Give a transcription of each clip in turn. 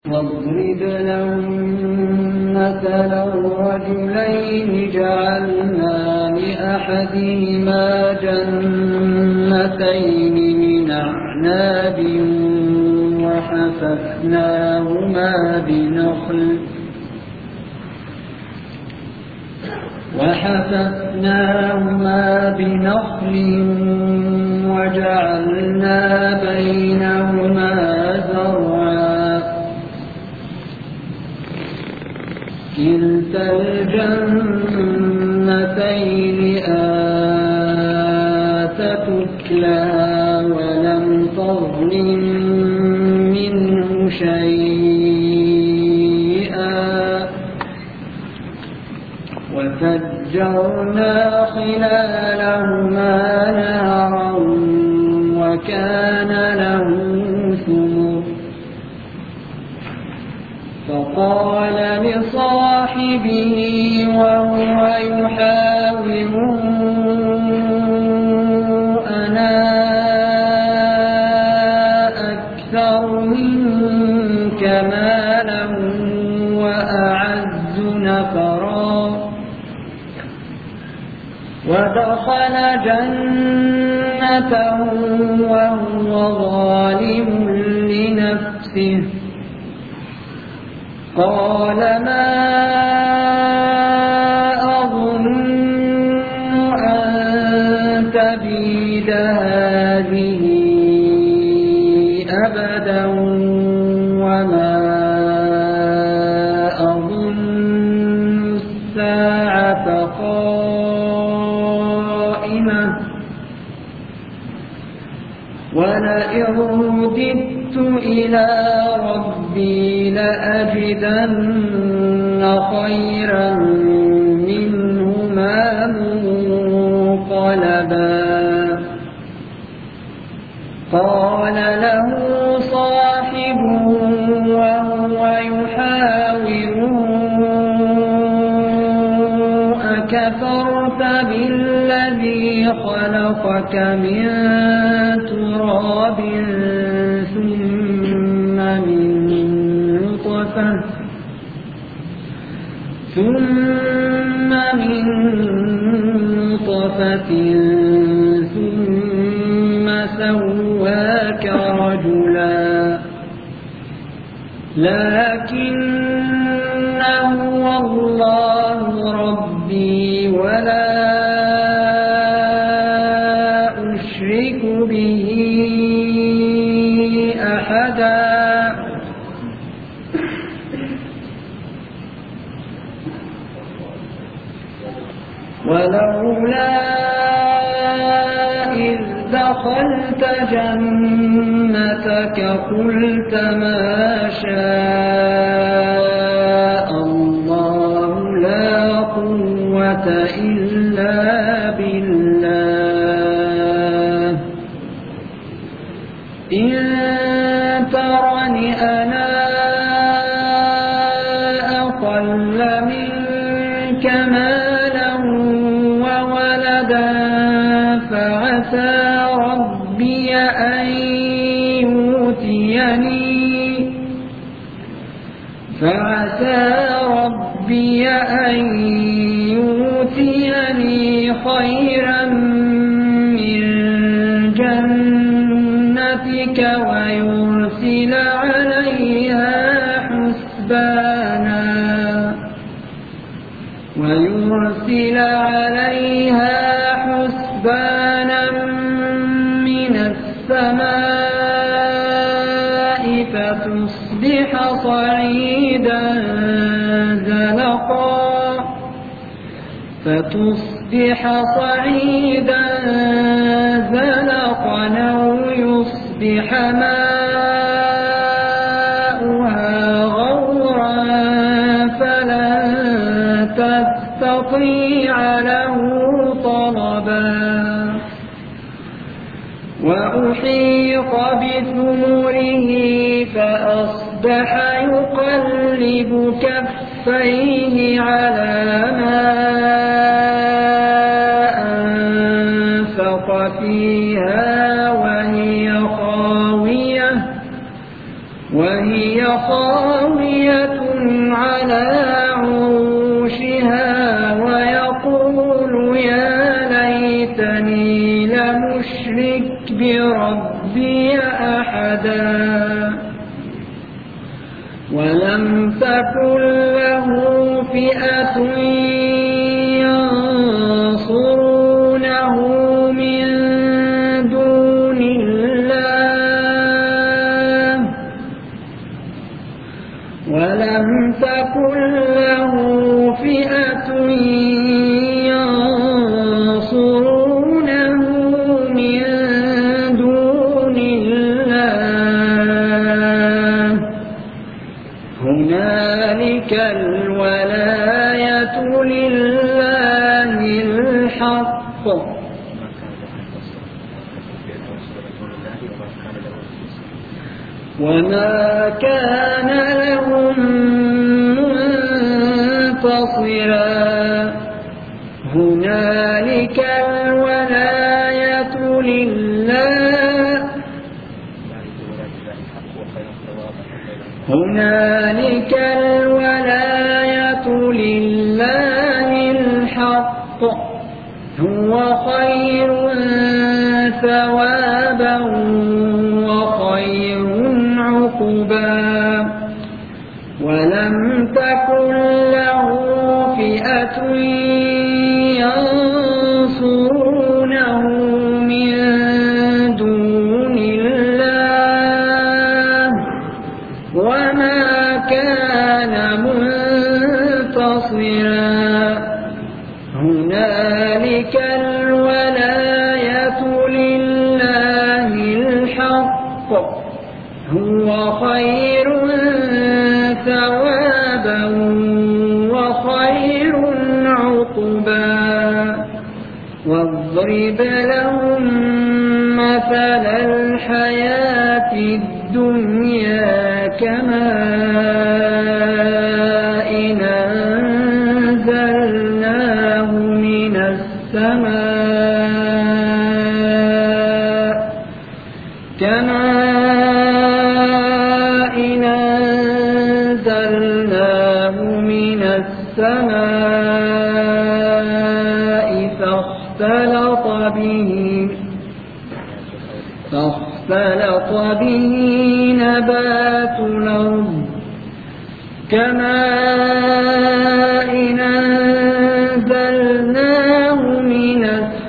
واضرب لهم مثلا رجلين جعلنا لأحدهما جنتين من أعناب وحففناهما بنخل وجعلنا بينهما زرعا كلتا الجنتين آتت أكلها ولم تظلم منه شيئا وفجرنا خلالهما نهرا وكان له ثمر فقال لصاحبه وهو يحاوره أنا أكثر منك مالا وأعز نفرا ودخل جنته وهو ظالم لنفسه قال ما أظن أن تبيد هذه أبدا وما أظن الساعة قائمة ولئن رددت إلى ربي لأجدن خيرا منهما منقلبا قال له صاحبه وهو يحاوره أكفرت بالذي خلقك من تراب ثم من نطفة ثم سواك رجلا لكن هو الله ربي ولا أشرك به أحدا ولولا إذ دخلت جنتك قلت ما شاء الله لا قوة إلا بالله إن ترني أنا أقل منك مالا وولدا فعسى ربي أن يؤتيني خيرا من جنتك ويرسل عليها حسبانا من السماء فتصبح صعيدا زلقا أو يصبح ماؤها غورا فلن تستطيع له طلبا وأحيط بثمره فأصبح يقلب كفيه على ما أنفق فيها وهي خاوية على عروشها ويقول يا ليتني لم أشرك بربي أحدا ولم تكن له فئة ينصرونه من دون الله ولم تكن له فئة ينصرونه من دون الله هنالك الولاية لله الحق وما كان لهم منتصرا هنالك الولاية لله هنالك الولاية لله الحق هو خير ثوابا وخير عقبا ولم تكن له فئة ينصرونه من دون الله وما كان منتصرا هنالك الولاية لله الحق هو خير ثوابا وخير عقبا واضرب لهم مثل الحياة الدنيا كماء أنزلناه من السماء فاختلط به نبات الأرض كماء أنزلناه من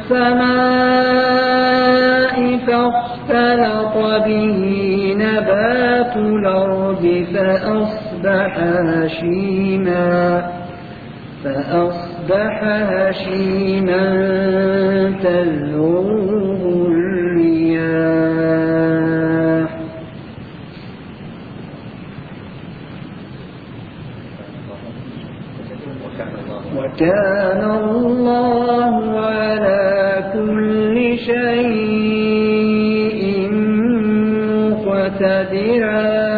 السماء فاختلط به نبات الأرض فأصبح هشيما تذروه الرياح وكان الله على كل شيء مقتدرا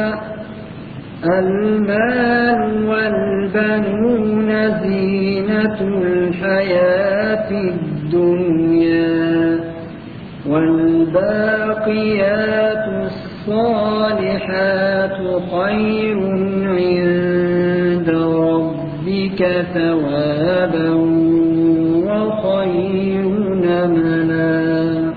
المال والبنون زينة الحياة الدنيا والباقيات الصالحات خير عند ربك ثوابا وخير أملا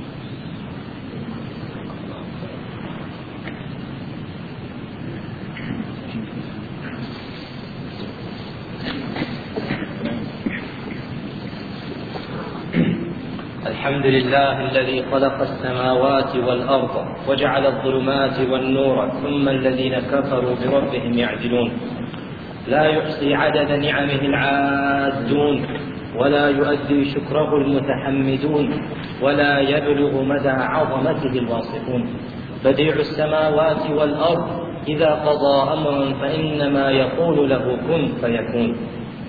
الحمد لله الذي خلق السماوات والأرض وجعل الظلمات والنور ثم الذين كفروا بربهم يعدلون لا يحصي عدد نعمه العادون ولا يؤدي شكره المتحمدون ولا يبلغ مدى عظمته الواصفون بديع السماوات والأرض إذا قضى أمرا فإنما يقول له كن فيكون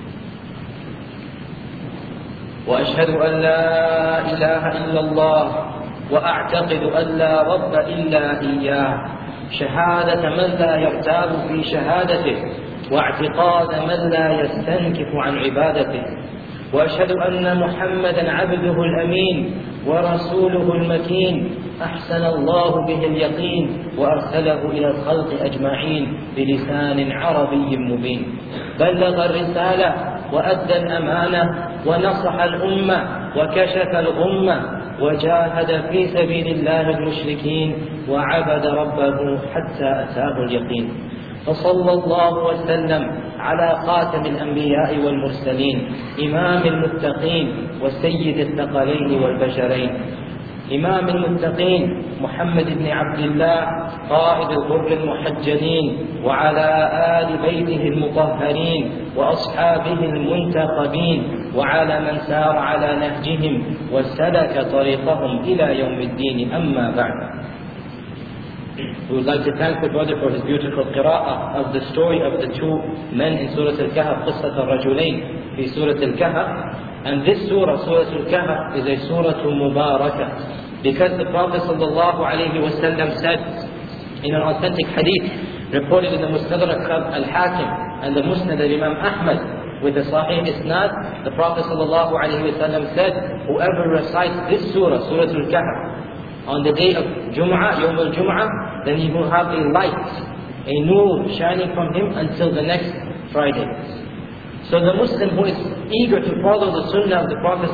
وأشهد أن لا إله إلا الله وأعتقد أن لا رب إلا إياه شهادة من لا يرتاب في شهادته واعتقاد من لا يستنكف عن عبادته وأشهد أن محمدا عبده الأمين ورسوله المكين أحسن الله به اليقين وأرسله إلى الخلق أجمعين بلسان عربي مبين بلغ الرسالة وأدى الأمانة ونصح الأمة وكشف الغمة وجاهد في سبيل الله المشركين وعبد ربه حتى أتاه اليقين فصلى الله وسلم على خاتم الأنبياء والمرسلين إمام المتقين وسيد الثقلين والبشرين إمام المتقين محمد بن عبد الله قائد الغر المحجلين وعلى آل بيته المطهرين وأصحابه المنتخبين وعلى من سار على نهجهم وسلك طريقهم إلى يوم الدين أما بعد. We would like to thank the brother for his beautiful qira'ah of the story of the two men in Surah Al-Kahf, Qissat al-Rajulayn fi Surah Al-Kahf. And this surah, Surah Al-Kahf, is a surah mubarakah, because the Prophet ﷺ said in an authentic hadith reported in the Mustadrak al-Hakim and the Musnad al-Imam Ahmad with the Sahih Isnad, the Prophet ﷺ said, whoever recites this surah, Surah Al-Kahf, on the day of Jum'ah, Yawm al-Jum'ah, then he will have a light, a nur shining from him until the next Friday. So the Muslim who is eager to follow the sunnah of the Prophet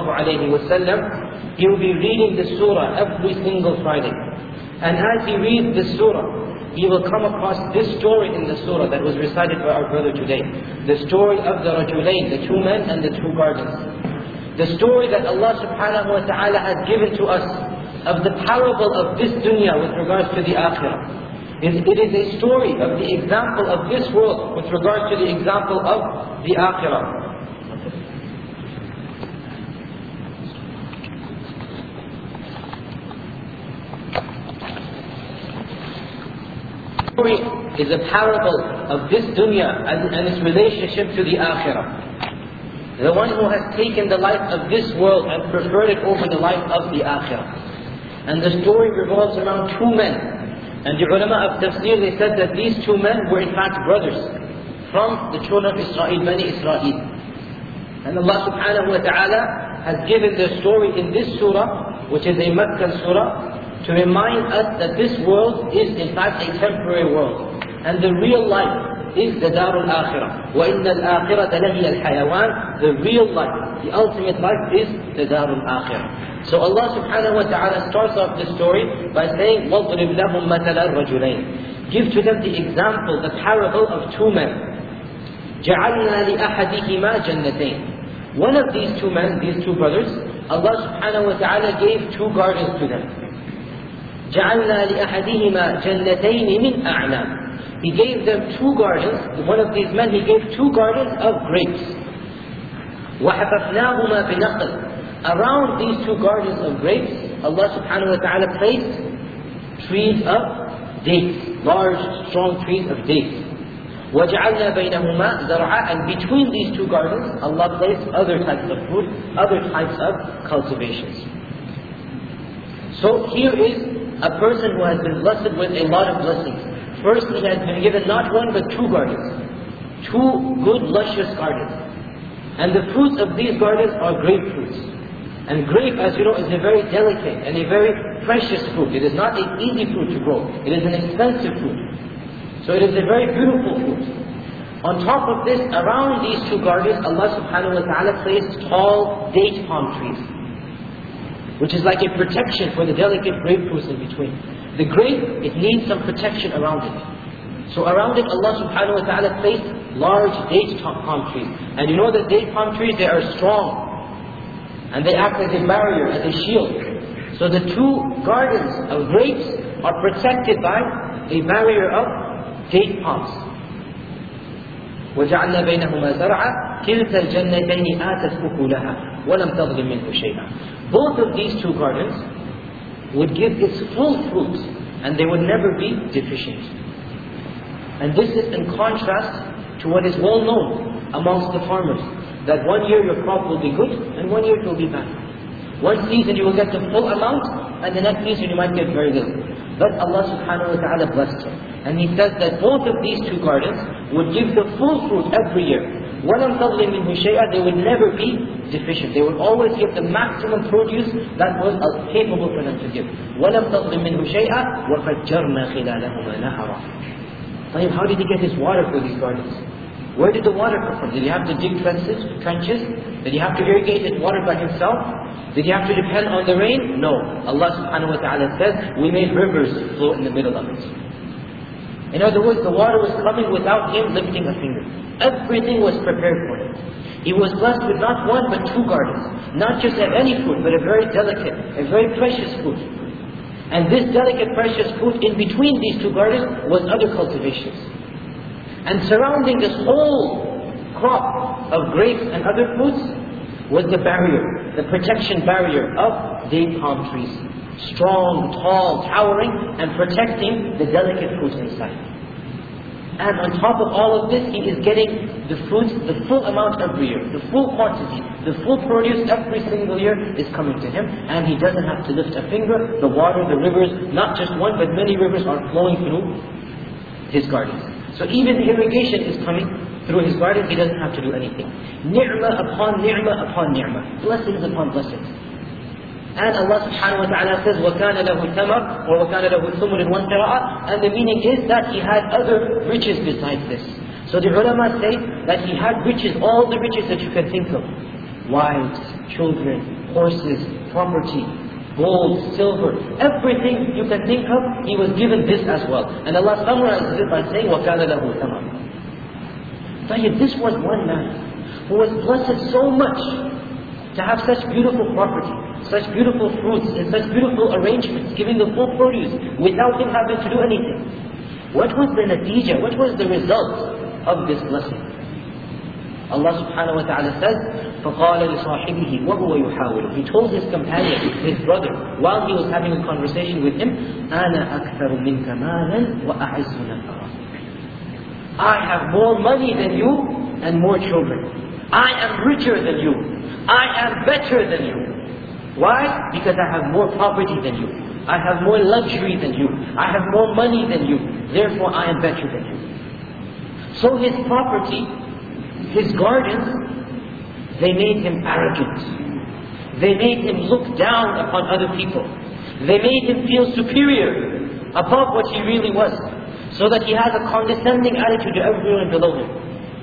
ﷺ, he will be reading the surah every single Friday. And as he reads the surah, he will come across this story in the surah that was recited by our brother today. The story of the Rajulayn, the two men and the two gardens. The story that Allah subhanahu wa ta'ala has given to us of the parable of this dunya with regards to the akhirah. It is a story of the example of this world with regards to the example of the akhirah. The story is a parable of this dunya and its relationship to the akhirah. The one who has taken the life of this world and preferred it over the life of the akhirah. And the story revolves around two men. And the ulama of tafsir, they said that these two men were in fact brothers from the children of Israel, Bani Israel. And Allah subhanahu wa ta'ala has given the story in this surah, which is a Meccan surah, to remind us that this world is in fact a temporary world. And the real life is the Darul Akhirah. وَإِنَّ الْآخِرَةَ لَهِيَ الْحَيَوَانِ. The real life, the ultimate life is the Darul Akhirah. So Allah subhanahu wa ta'ala starts off the story by saying, وَاضْرِبْ لَهُمْ مَثَلَ الرَّجُلَيْنِ. Give to them the example, the parable of two men. جَعَلْنَا لِأَحَدِهِمَا جَنَّتَيْنِ. One of these two men, these two brothers, Allah subhanahu wa ta'ala gave two gardens to them. جَعَلْنَا لِأَحَدِهِمَا جَنَّتَيْنِ مِنْ أَعْنَابٍ. He gave them two gardens. One of these men, he gave two gardens of grapes. وَحَفَفْنَاهُمَا بِنَخْلٍ. Around these two gardens of grapes, Allah subhanahu wa ta'ala placed trees of dates, large, strong trees of dates. وَجَعَلْنَا بَيْنَهُمَا زَرْعًا. And between these two gardens, Allah placed other types of fruit, other types of cultivations. So here is a person who has been blessed with a lot of blessings. First, he has been given not one but two gardens. Two good, luscious gardens. And the fruits of these gardens are grapefruits. And grape, as you know, is a very delicate and a very precious fruit. It is not an easy fruit to grow. It is an expensive fruit. So it is a very beautiful fruit. On top of this, around these two gardens, Allah subhanahu wa ta'ala placed tall date palm trees, which is like a protection for the delicate grapefruits in between. The grape, it needs some protection around it. So around it, Allah subhanahu wa ta'ala placed large date palm trees. And you know that date palm trees, they are strong. And they act as a barrier, as a shield. So the two gardens of grapes are protected by a barrier of date palms. وَجَعَلْنَا بَيْنَهُمَا زَرْعًا كِلْتَا الْجَنَّتَيْنِ آتَتْ أُكُلَهَا وَلَمْ تَظْلِمْ مِنْهُ شَيْئًا. Both of these two gardens would give its full fruit, and they would never be deficient. And this is in contrast to what is well known amongst the farmers, that one year your crop will be good, and one year it will be bad. One season you will get the full amount, and the next season you might get very little. But Allah subhanahu wa ta'ala blessed him. And He says that both of these two gardens would give the full fruit every year. وَلَمْ تَظْلِمْ مِنْهُ شَيْئًا. They would never be deficient. They would always give the maximum produce that was capable for them to give. وَلَمْ تَظْلِمْ مِنْهُ شَيْئًا وَفَجَّرْنَا خِلَالَهُمَا نَهَرًا. How did he get his water for these gardens? Where did the water come from? Did he have to dig trenches? Did he have to irrigate his water by himself? Did he have to depend on the rain? No. Allah subhanahu wa ta'ala says, we made rivers flow in the middle of it. In other words, the water was coming without him lifting a finger. Everything was prepared for him. He was blessed with not one but two gardens. Not just any fruit, but a very delicate, a very precious fruit. And this delicate, precious fruit, in between these two gardens was other cultivations. And surrounding this whole crop of grapes and other fruits was the barrier, the protection barrier of date palm trees. Strong, tall, towering, and protecting the delicate fruit inside. And on top of all of this, he is getting the fruit, the full amount every year, the full quantity, the full produce every single year is coming to him, and he doesn't have to lift a finger. The water, the rivers, not just one, but many rivers are flowing through his garden. So even the irrigation is coming through his garden, he doesn't have to do anything. Ni'mah upon ni'mah upon ni'mah. Blessings upon blessings. And Allah subhanahu wa ta'ala says, وَكَانَ لَهُ ثَمَرٌ or وَكَانَ لَهُ ثُمُرٌ وَانْقِرَاءٌ. And the meaning is that he had other riches besides this. So the ulama say that he had riches, all the riches that you can think of. Wives, children, horses, property, gold, silver, everything you can think of, he was given this as well. And Allah summarizes it by saying, وَكَانَ لَهُ ثَمَرٌ. So this was one man who was blessed so much to have such beautiful property, such beautiful fruits, and such beautiful arrangements, giving the full produce without him having to do anything. What was the natija? What was the result of this blessing? Allah subhanahu wa ta'ala says, فَقَالَ لِصَاحِبِهِ وَهُوَ يُحَاوِلُ. He told his companion, his brother, while he was having a conversation with him, أَنَا أَكْثَرُ مِنْكَ مَالًا وَأَعِزُّ نَفَرًا. I have more money than you and more children. I am richer than you. I am better than you. Why? Because I have more property than you. I have more luxury than you. I have more money than you. Therefore I am better than you. So his property, his gardens, they made him arrogant. They made him look down upon other people. They made him feel superior above what he really was. So that he has a condescending attitude to everyone below him.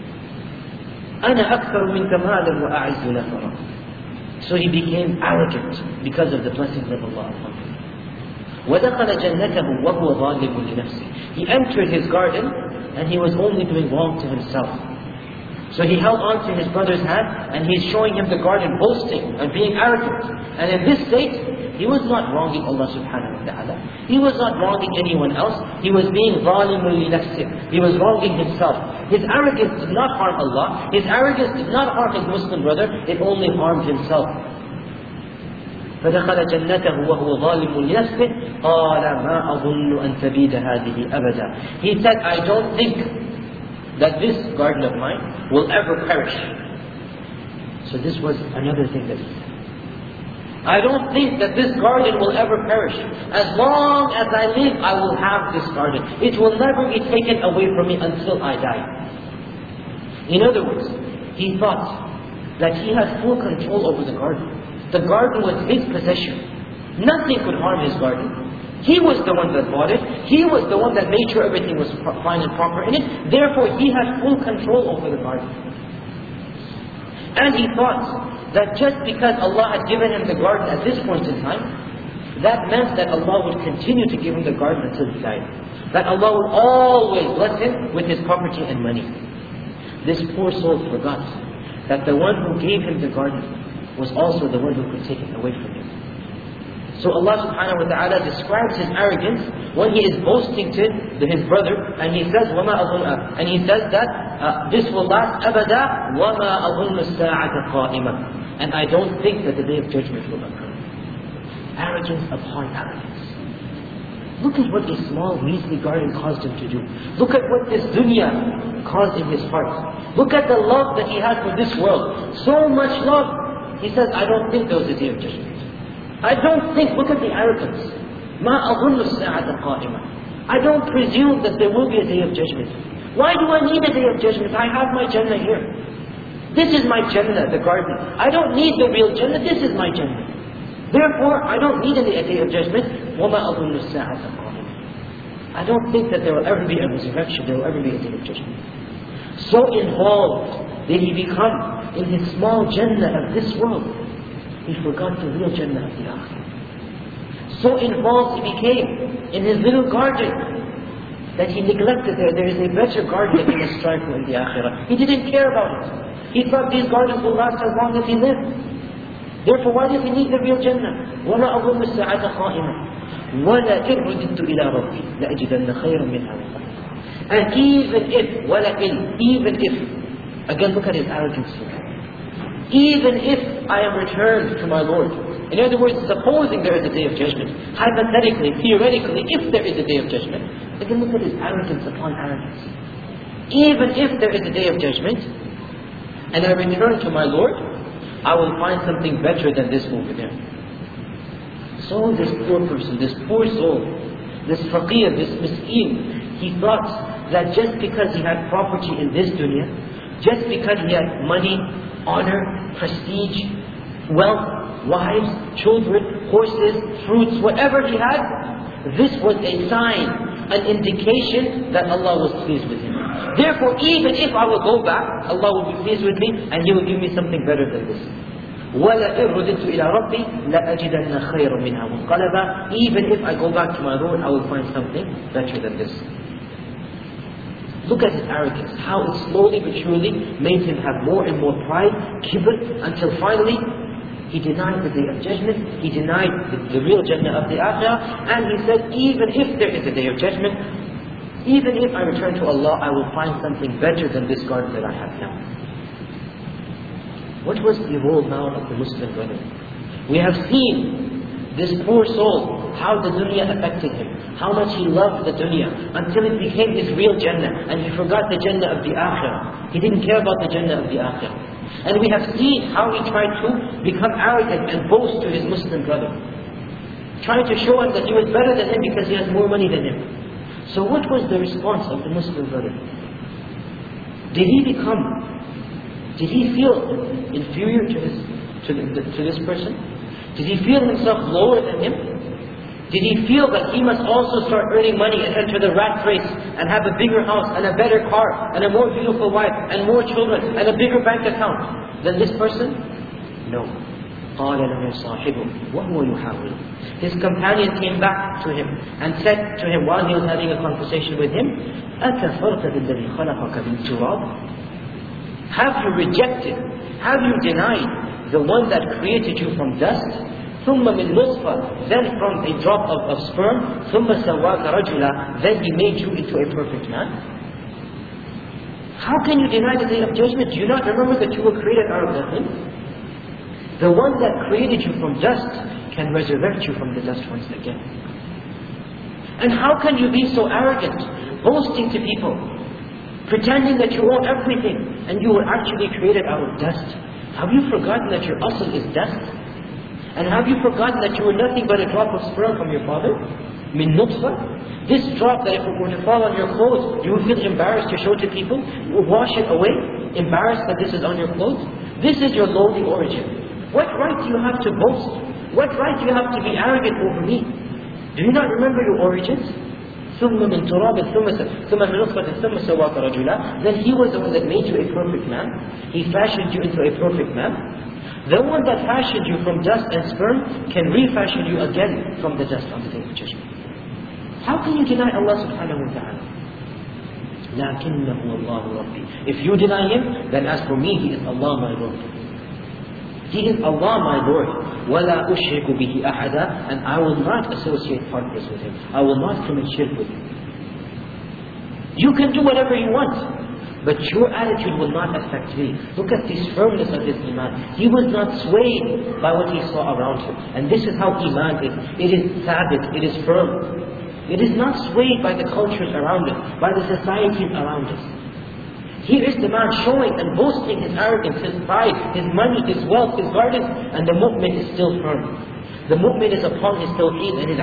أَنَا أَكْثَرُ مِنْكَ مَالًا وَأَعِزُّ نَفَرًا. So he became arrogant because of the blessings of Allah upon him. وَدَخَلَ جَنَّتَهُ وَهُوَ ظَالِمٌ لِنَفْسِهِ. He entered his garden and he was only doing wrong to himself. So he held on to his brother's hand and he's showing him the garden, boasting and being arrogant. And in this state, he was not wronging Allah subhanahu wa ta'ala. He was not wronging anyone else. He was being ظَالِمٌ لِنَفْسِهِ. He was wronging himself. His arrogance did not harm Allah. His arrogance did not harm his Muslim brother. It only harmed himself. فَدَخَلَ جَنَّتَهُ وَهُوَ ظَالِمٌ لِنَفْسِهِ قَالَ مَا أَظُنُّ أَن تَبِيدَ هَذِهِ أَبَدًا. He said, I don't think that this garden of mine will ever perish. So this was another thing that he said. I don't think that this garden will ever perish. As long as I live, I will have this garden. It will never be taken away from me until I die. In other words, he thought that he had full control over the garden. The garden was his possession. Nothing could harm his garden. He was the one that bought it. He was the one that made sure everything was fine and proper in it. Therefore, he had full control over the garden. And he thought that just because Allah had given him the garden at this point in time, that meant that Allah would continue to give him the garden until he died. That Allah would always bless him with his property and money. This poor soul forgot that the one who gave him the garden was also the one who could take it away from him. So Allah subhanahu wa ta'ala describes his arrogance when he is boasting to his brother, and he says, وَمَا أَظُنَّ, and he says that this will last أَبَدًا وَمَا أَظُنُّ السَّاعَةَ قَائِمًا. And I don't think that the day of judgment will occur. Arrogance upon arrogance. Look at what a small measly garden caused him to do. Look at what this dunya caused in his heart. Look at the love that he had for this world. So much love. He says, I don't think there was a day of judgment. I don't think, look at the arrogance. مَا أَظُنُّ السَّاعَةَ قَائِمًا. I don't presume that there will be a day of judgment. Why do I need a day of judgment? I have my Jannah here. This is my Jannah, the garden. I don't need the real Jannah, this is my Jannah. Therefore, I don't need any day of judgment. وَمَا أَظُنُّ السَّاعَةَ قَائِمَةً. I don't think that there will ever be a resurrection, there will ever be a day of judgment. So involved did he become in his small Jannah of this world, he forgot the real Jannah of the Akhirah. So involved he became in his little garden that he neglected there is a better garden that he must strive for in the Akhirah. He didn't care about it. He thought these gardens will last as long as he lived. Therefore, why does he need the real Jannah? وَمَا أَظُنُّ السَّاعَةَ قَائِمَةً وَلَئِنْ رُدِدتُّ إِلَىٰ رَبِّي لَأَجِدَنَّ خَيْرًا مِنْهَا مُنْقَلَبًا. And even if, again look at his arrogance here. Even if I am returned to my Lord. In other words, supposing there is a day of judgment, hypothetically, theoretically, if there is a day of judgment, again look at his arrogance upon arrogance. Even if there is a day of judgment, and I return to my Lord, I will find something better than this over there. So this poor person, this poor soul, this faqir, this miskeen, he thought that just because he had property in this dunya, just because he had money, honor, prestige, wealth, wives, children, horses, fruits, whatever he had, this was a sign, an indication that Allah was pleased with him. Therefore, even if I will go back, Allah will be pleased with me and He will give me something better than this. وَلَئِنْ رُدِدتُّ إِلَىٰ رَبِّي لَأَجِدَنَّ خَيْرًا مِنْهَا مُنْقَلَبًا. Even if I go back to my Lord, I will find something better than this. Look at his arrogance, how it slowly but surely made him have more and more pride, kibr, until finally he denied the day of judgment, he denied the real Jannah of the Akhirah, and he said, even if there is a day of judgment, even if I return to Allah, I will find something better than this garden that I have now. What was the role now of the Muslim brother? We have seen this poor soul, how the dunya affected him, how much he loved the dunya, until it became his real Jannah, and he forgot the Jannah of the Akhirah. He didn't care about the Jannah of the Akhirah. And we have seen how he tried to become arrogant and boast to his Muslim brother, trying to show him that he was better than him because he has more money than him. So what was the response of the Muslim brother? Did he feel inferior to this person? Did he feel himself lower than him? Did he feel that he must also start earning money and enter the rat race and have a bigger house and a better car and a more beautiful wife and more children and a bigger bank account than this person? No. قَالَ لَهُ صَاحِبُهُ وَهُوَ يُحَاوِرُ. His companion came back to him and said to him while he was having a conversation with him, أَكَفَرْتَ بِالَّذِي خَلَقَكَ مِنْ تُرَابٍ. Have you rejected, have you denied the one that created you from dust? ثُمَّ مِنْ نُطْفَةٍ. Then from a drop of sperm. ثُمَّ سَوَّاكَ رَجُلًا. Then He made you into a perfect man. How can you deny the day of judgment? Do you not remember that you were created out of nothing? The one that created you from dust can resurrect you from the dust once again. And how can you be so arrogant, boasting to people, pretending that you own everything, and you were actually created out of dust? Have you forgotten that your asl is dust? And have you forgotten that you were nothing but a drop of sperm from your father? Min nutfa? This drop that if it were to fall on your clothes, you would feel embarrassed to show to people? You would wash it away, embarrassed that this is on your clothes? This is your lowly origin. What right do you have to boast? What right do you have to be arrogant over me? Do you not remember your origins? ثُمَّ مِنْ تُرَابٍ ثُمَّ مِنْ نُطْفَةٍ ثُمَّ سَوَّاكَ رَجُلًا. Then He was the one that made you a perfect man. He fashioned you into a perfect man. The one that fashioned you from dust and sperm can refashion you again from the dust on the day of judgment. How can you deny Allah subhanahu wa ta'ala? لَكِنَّهُ اللَّهُ رَبِّي. If you deny Him, then as for me, He is Allah my Lord. He is Allah my Lord. وَلَا أُشْرِكُ بِهِ أَحَدًا. And I will not associate partners with Him. I will not commit shirk with Him. You can do whatever you want, but your attitude will not affect me. Look at this firmness of his iman. He was not swayed by what he saw around him. And this is how iman is. It is thabit, it is firm. It is not swayed by the cultures around us, by the societies around us. Here is the man showing and boasting his arrogance, his pride, his money, his wealth, his gardens, and the mu'min is still firm. The mu'min is upon his tawheed and his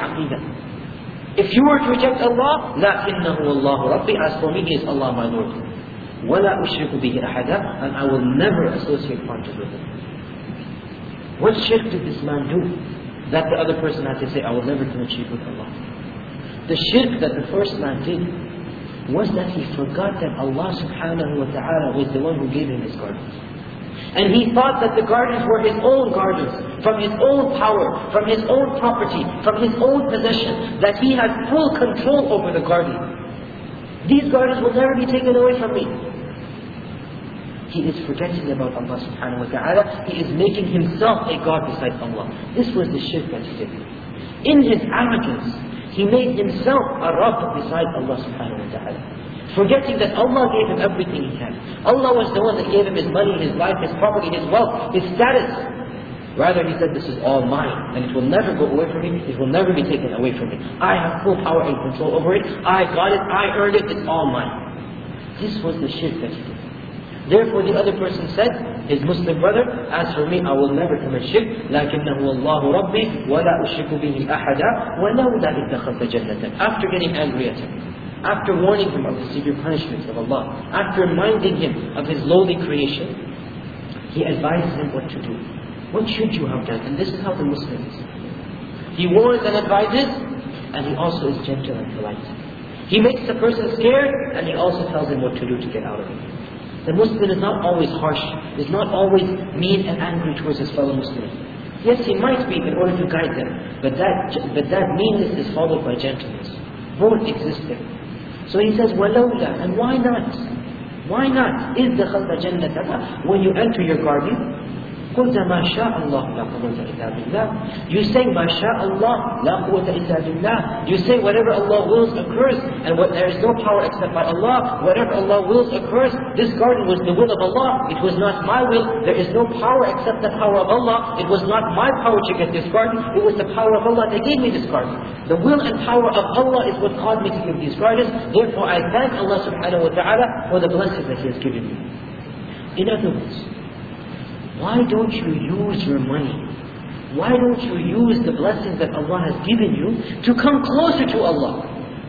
aqidah. If you were to reject Allah, لَكِنَّهُ اللَّهُ رَبِّي. As for me, He is Allah my Lord. وَلَا أُشْرِكُ بِهِ أَحَدًا, and I will never associate partners with him. What shirk did this man do that the other person had to say, I will never commit shirk with Allah? The shirk that the first man did was that he forgot that Allah subhanahu wa ta'ala was the one who gave him his gardens. And he thought that the gardens were his own gardens, from his own power, from his own property, from his own possession, that he had full control over the garden. These gardens will never be taken away from me. He is forgetting about Allah subhanahu wa ta'ala. He is making himself a God beside Allah. This was the shirk that he did. In his arrogance, he made himself a Rabb beside Allah subhanahu wa ta'ala. Forgetting that Allah gave him everything he had. Allah was the one that gave him his money, his life, his property, his wealth, his status. Rather he said, this is all mine, and it will never go away from me, it will never be taken away from me. I have full power and control over it, I got it, I earned it, it's all mine. This was the shirk that he did. Therefore the other person said, his Muslim brother, as for me, I will never commit shirk, لَكِنَّهُ اللَّهُ رَبِّي وَلَا أُشْرِكُ بِهِ أَحَدًا وَلَوْلَا إِذْ دَخَلْتَ جَنَّةً. After getting angry at him, after warning him of the severe punishments of Allah, after reminding him of his lowly creation, he advised him what to do. What should you have done? And this is how the Muslim is. He warns and advises, and he also is gentle and polite. He makes the person scared, and he also tells him what to do to get out of it. The Muslim is not always harsh, is not always mean and angry towards his fellow Muslims. Yes, he might be in order to guide them, but that meanness is followed by gentleness. Both exist there. So he says, وَلَوْلَا, and why not? Why not? إِذْ دَخَلْتَ جَنَّتَكَ, when you enter your garden, قُلْتَ مَا شَاءَ اللَّهُ لَا قُوَّةَ إِلَّا بِاللَّهِ. You say, مَا شَاءَ اللَّهُ لَا قُوَّةَ إِلَّا بِاللَّهِ. You say, whatever Allah wills occurs, and there is no power except by Allah. Whatever Allah wills occurs. This garden was the will of Allah. It was not my will. There is no power except the power of Allah. It was not my power to get this garden. It was the power of Allah that gave me this garden. The will and power of Allah is what caused me to give these gardens. Therefore I thank Allah subhanahu wa ta'ala for the blessings that He has given me. In other words, why don't you use your money? Why don't you use the blessings that Allah has given you to come closer to Allah?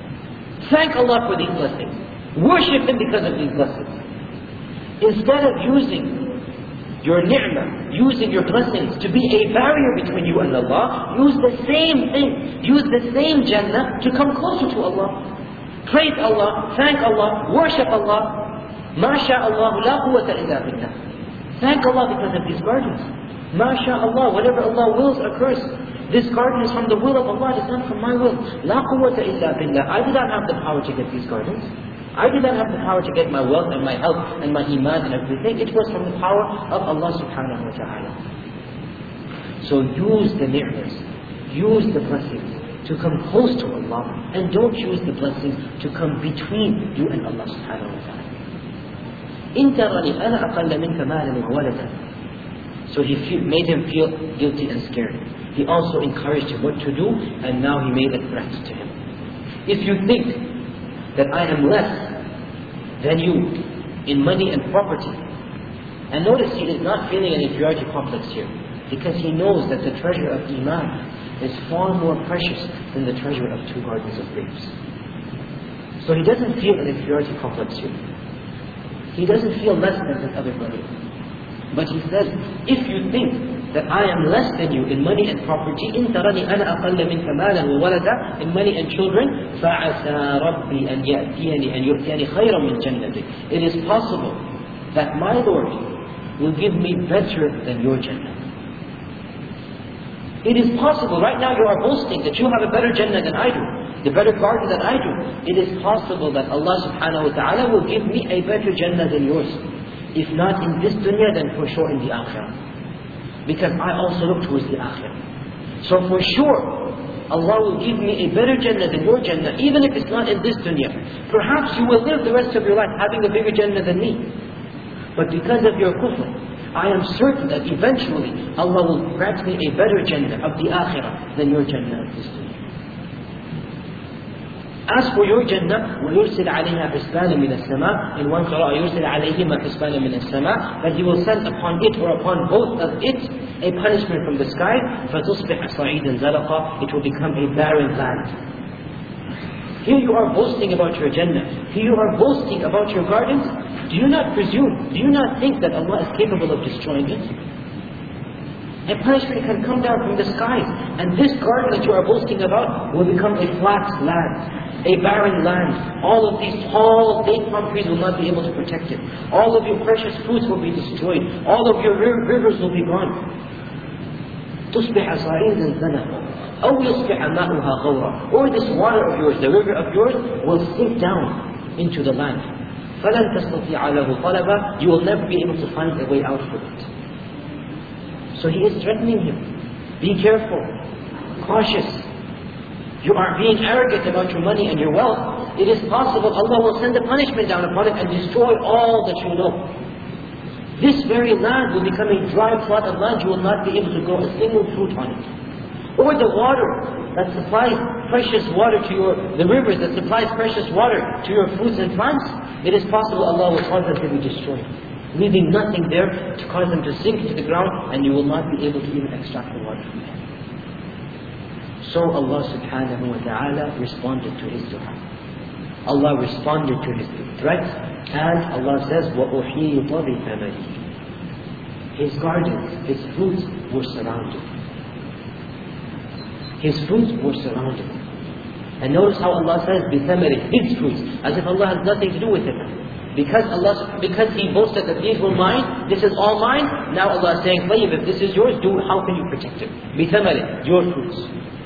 Thank Allah for these blessings. Worship Him because of these blessings. Instead of using your ni'mah, using your blessings to be a barrier between you and Allah, use the same thing, use the same Jannah to come closer to Allah. Praise Allah, thank Allah, worship Allah. Ma sha'Allah la quwwata illa billah. Thank Allah because of these gardens. MashaAllah, whatever Allah wills occurs. This garden is from the will of Allah, it is not from my will. La quwwata illa billah. I did not have the power to get these gardens. I did not have the power to get my wealth and my health and my iman and everything. It was from the power of Allah subhanahu wa ta'ala. So use the ni'mas, use the blessings to come close to Allah, and don't use the blessings to come between you and Allah subhanahu wa ta'ala. إِن تَرَنِي أَنَا أَقَلَّ مِنْكَ مَالًا وَوَلَدًا. So he made him feel guilty and scared. He also encouraged him what to do, and now he made a threat to him. If you think that I am less than you in money and property, and notice he is not feeling an inferiority complex here, because he knows that the treasure of Iman is far more precious than the treasure of 2 gardens of grapes. So he doesn't feel an inferiority complex here. He doesn't feel less than his other brother. But he says, if you think that I am less than you in money and property, إِن تَرَنِي أَنَا أَقَلَّ مِنْكَ مَالًا وَوَلَدًا, in money and children, فَعَسَى رَبِّي أَنْ يُؤْتِيَنِي خَيْرًا مِنْ جَنَّتِكَ. It is possible that my Lord will give me better than your Jannah. It is possible, right now you are boasting that you have a better Jannah than I do, the better garden than I do. It is possible that Allah subhanahu wa ta'ala will give me a better Jannah than yours. If not in this dunya, then for sure in the akhirah. Because I also look towards the akhirah. So for sure, Allah will give me a better Jannah than your Jannah, even if it's not in this dunya. Perhaps you will live the rest of your life having a bigger Jannah than me. But because of your kufr, I am certain that eventually Allah will grant me a better Jannah of the akhirah than your Jannah of this dunya. As for your Jannah, وَيُرْسِلْ عَلَيْهَا حِسْبَانًا مِنَ السَّمَاءِ, in one qira'ah, يُرْسِلْ عَلَيْهِمَا حِسْبَانًا مِنَ السَّمَاءِ, that He will send upon it or upon both of it a punishment from the sky. فَتُصْبِحَ صَعِيدًا زَلَقًا, it will become a barren land. Here you are boasting about your Jannah. Here you are boasting about your gardens. Do you not presume, do you not think that Allah is capable of destroying it? A punishment can come down from the skies, and this garden that you are boasting about will become a flat land, a barren land. All of these tall date palm trees will not be able to protect it. All of your precious fruits will be destroyed. All of your rivers will be gone. تصبح صعيدا زلقا أو يصبح ماؤها غورا. Or this water of yours, the river of yours, will sink down into the land. فلن تستطيع له طلبا. You will never be able to find a way out from it. So he is threatening him. Be careful, cautious. You are being arrogant about your money and your wealth. It is possible Allah will send a punishment down upon it and destroy all that you know. This very land will become a dry plot of land. You will not be able to grow a single fruit on it. Or the water that supplies precious water to the rivers that supplies precious water to your fruits and plants. It is possible Allah will cause them to be destroyed, leaving nothing there to cause them to sink to the ground, and you will not be able to even extract the water from them. So Allah subhanahu wa ta'ala responded to his dua. Allah responded to his threat, and Allah says, وَأُحِيطَ بِثَمَرِهِ. His gardens, his fruits were surrounded. His fruits were surrounded. And notice how Allah says, بِثَمَرِهِ, his fruits, as if Allah has nothing to do with it. Because he boasted that these were mine, this is all mine, now Allah is saying, if this is yours, how can you protect it? بِثَمَرِهِ, your fruits.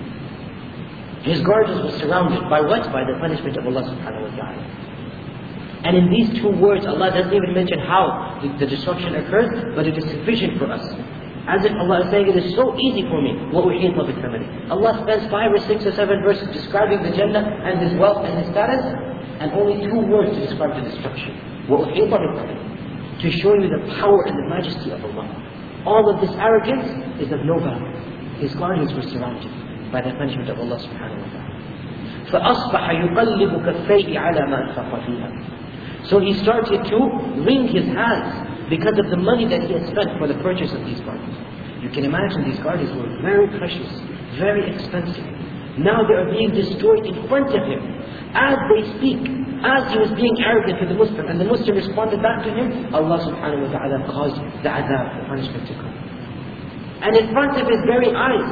His gardens were surrounded by what? By the punishment of Allah subhanahu wa ta'ala. And in these two words, Allah doesn't even mention how the destruction occurs, but it is sufficient for us. As if Allah is saying, it is so easy for me. وَأُحِيطَ بِثَمَرِهِ. Allah spends 5 or 6 or 7 verses describing the Jannah and his wealth and his status, and only 2 words to describe the destruction. وَأُحِيطَ بِثَمَرِهِ. To show you the power and the majesty of Allah. All of this arrogance is of no value. His gardens were surrounded by the punishment of Allah subhanahu wa ta'ala. فَأَصْبَحَ يُقَلِّبُ كَفَّيْهِ عَلَى مَا أَنْفَقَ فِيهَا. So he started to wring his hands because of the money that he had spent for the purchase of these gardens. You can imagine these gardens were very precious, very expensive. Now they are being destroyed in front of him. As they speak, as he was being arrogant to the Muslim, and the Muslim responded back to him, Allah subhanahu wa ta'ala caused the azab, the punishment to come. And in front of his very eyes,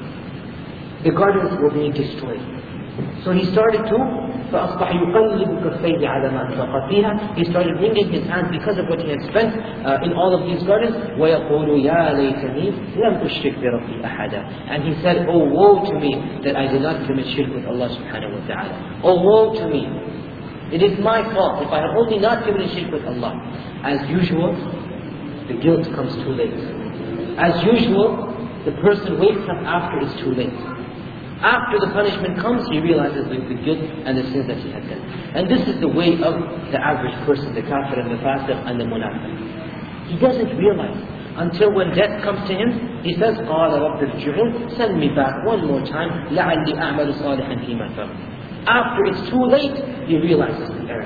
the gardens were being destroyed. So he started to, فَأَصْبَحَ يُقَلِّبُ كَفَّيْهِ عَلَى مَا أَنْفَقَ فِيهَا. He started wringing his hands because of what he had spent in all of these gardens. وَيَقُولُ يَا لَيْتَنِي لَمْ أُشْرِكْ بِرَبِّي أَحَدًا. And he said, oh woe to me that I did not commit shirk with Allah subhanahu wa ta'ala. Oh woe to me. It is my fault if I have only not committed shirk with Allah. As usual, the guilt comes too late. As usual, the person wakes up after it's too late. After the punishment comes, he realizes the guilt and the sins that he had done. And this is the way of the average person, the kafir and the fasiq and the munafiq. He doesn't realize until when death comes to him, he says, قَالَ رَبِّ ارْجِعُونِ, send me back one more time, لَعَلِّي أَعْمَلُ صَالِحًا فِيمَا تَرَكْتُ. After it's too late, he realizes the error.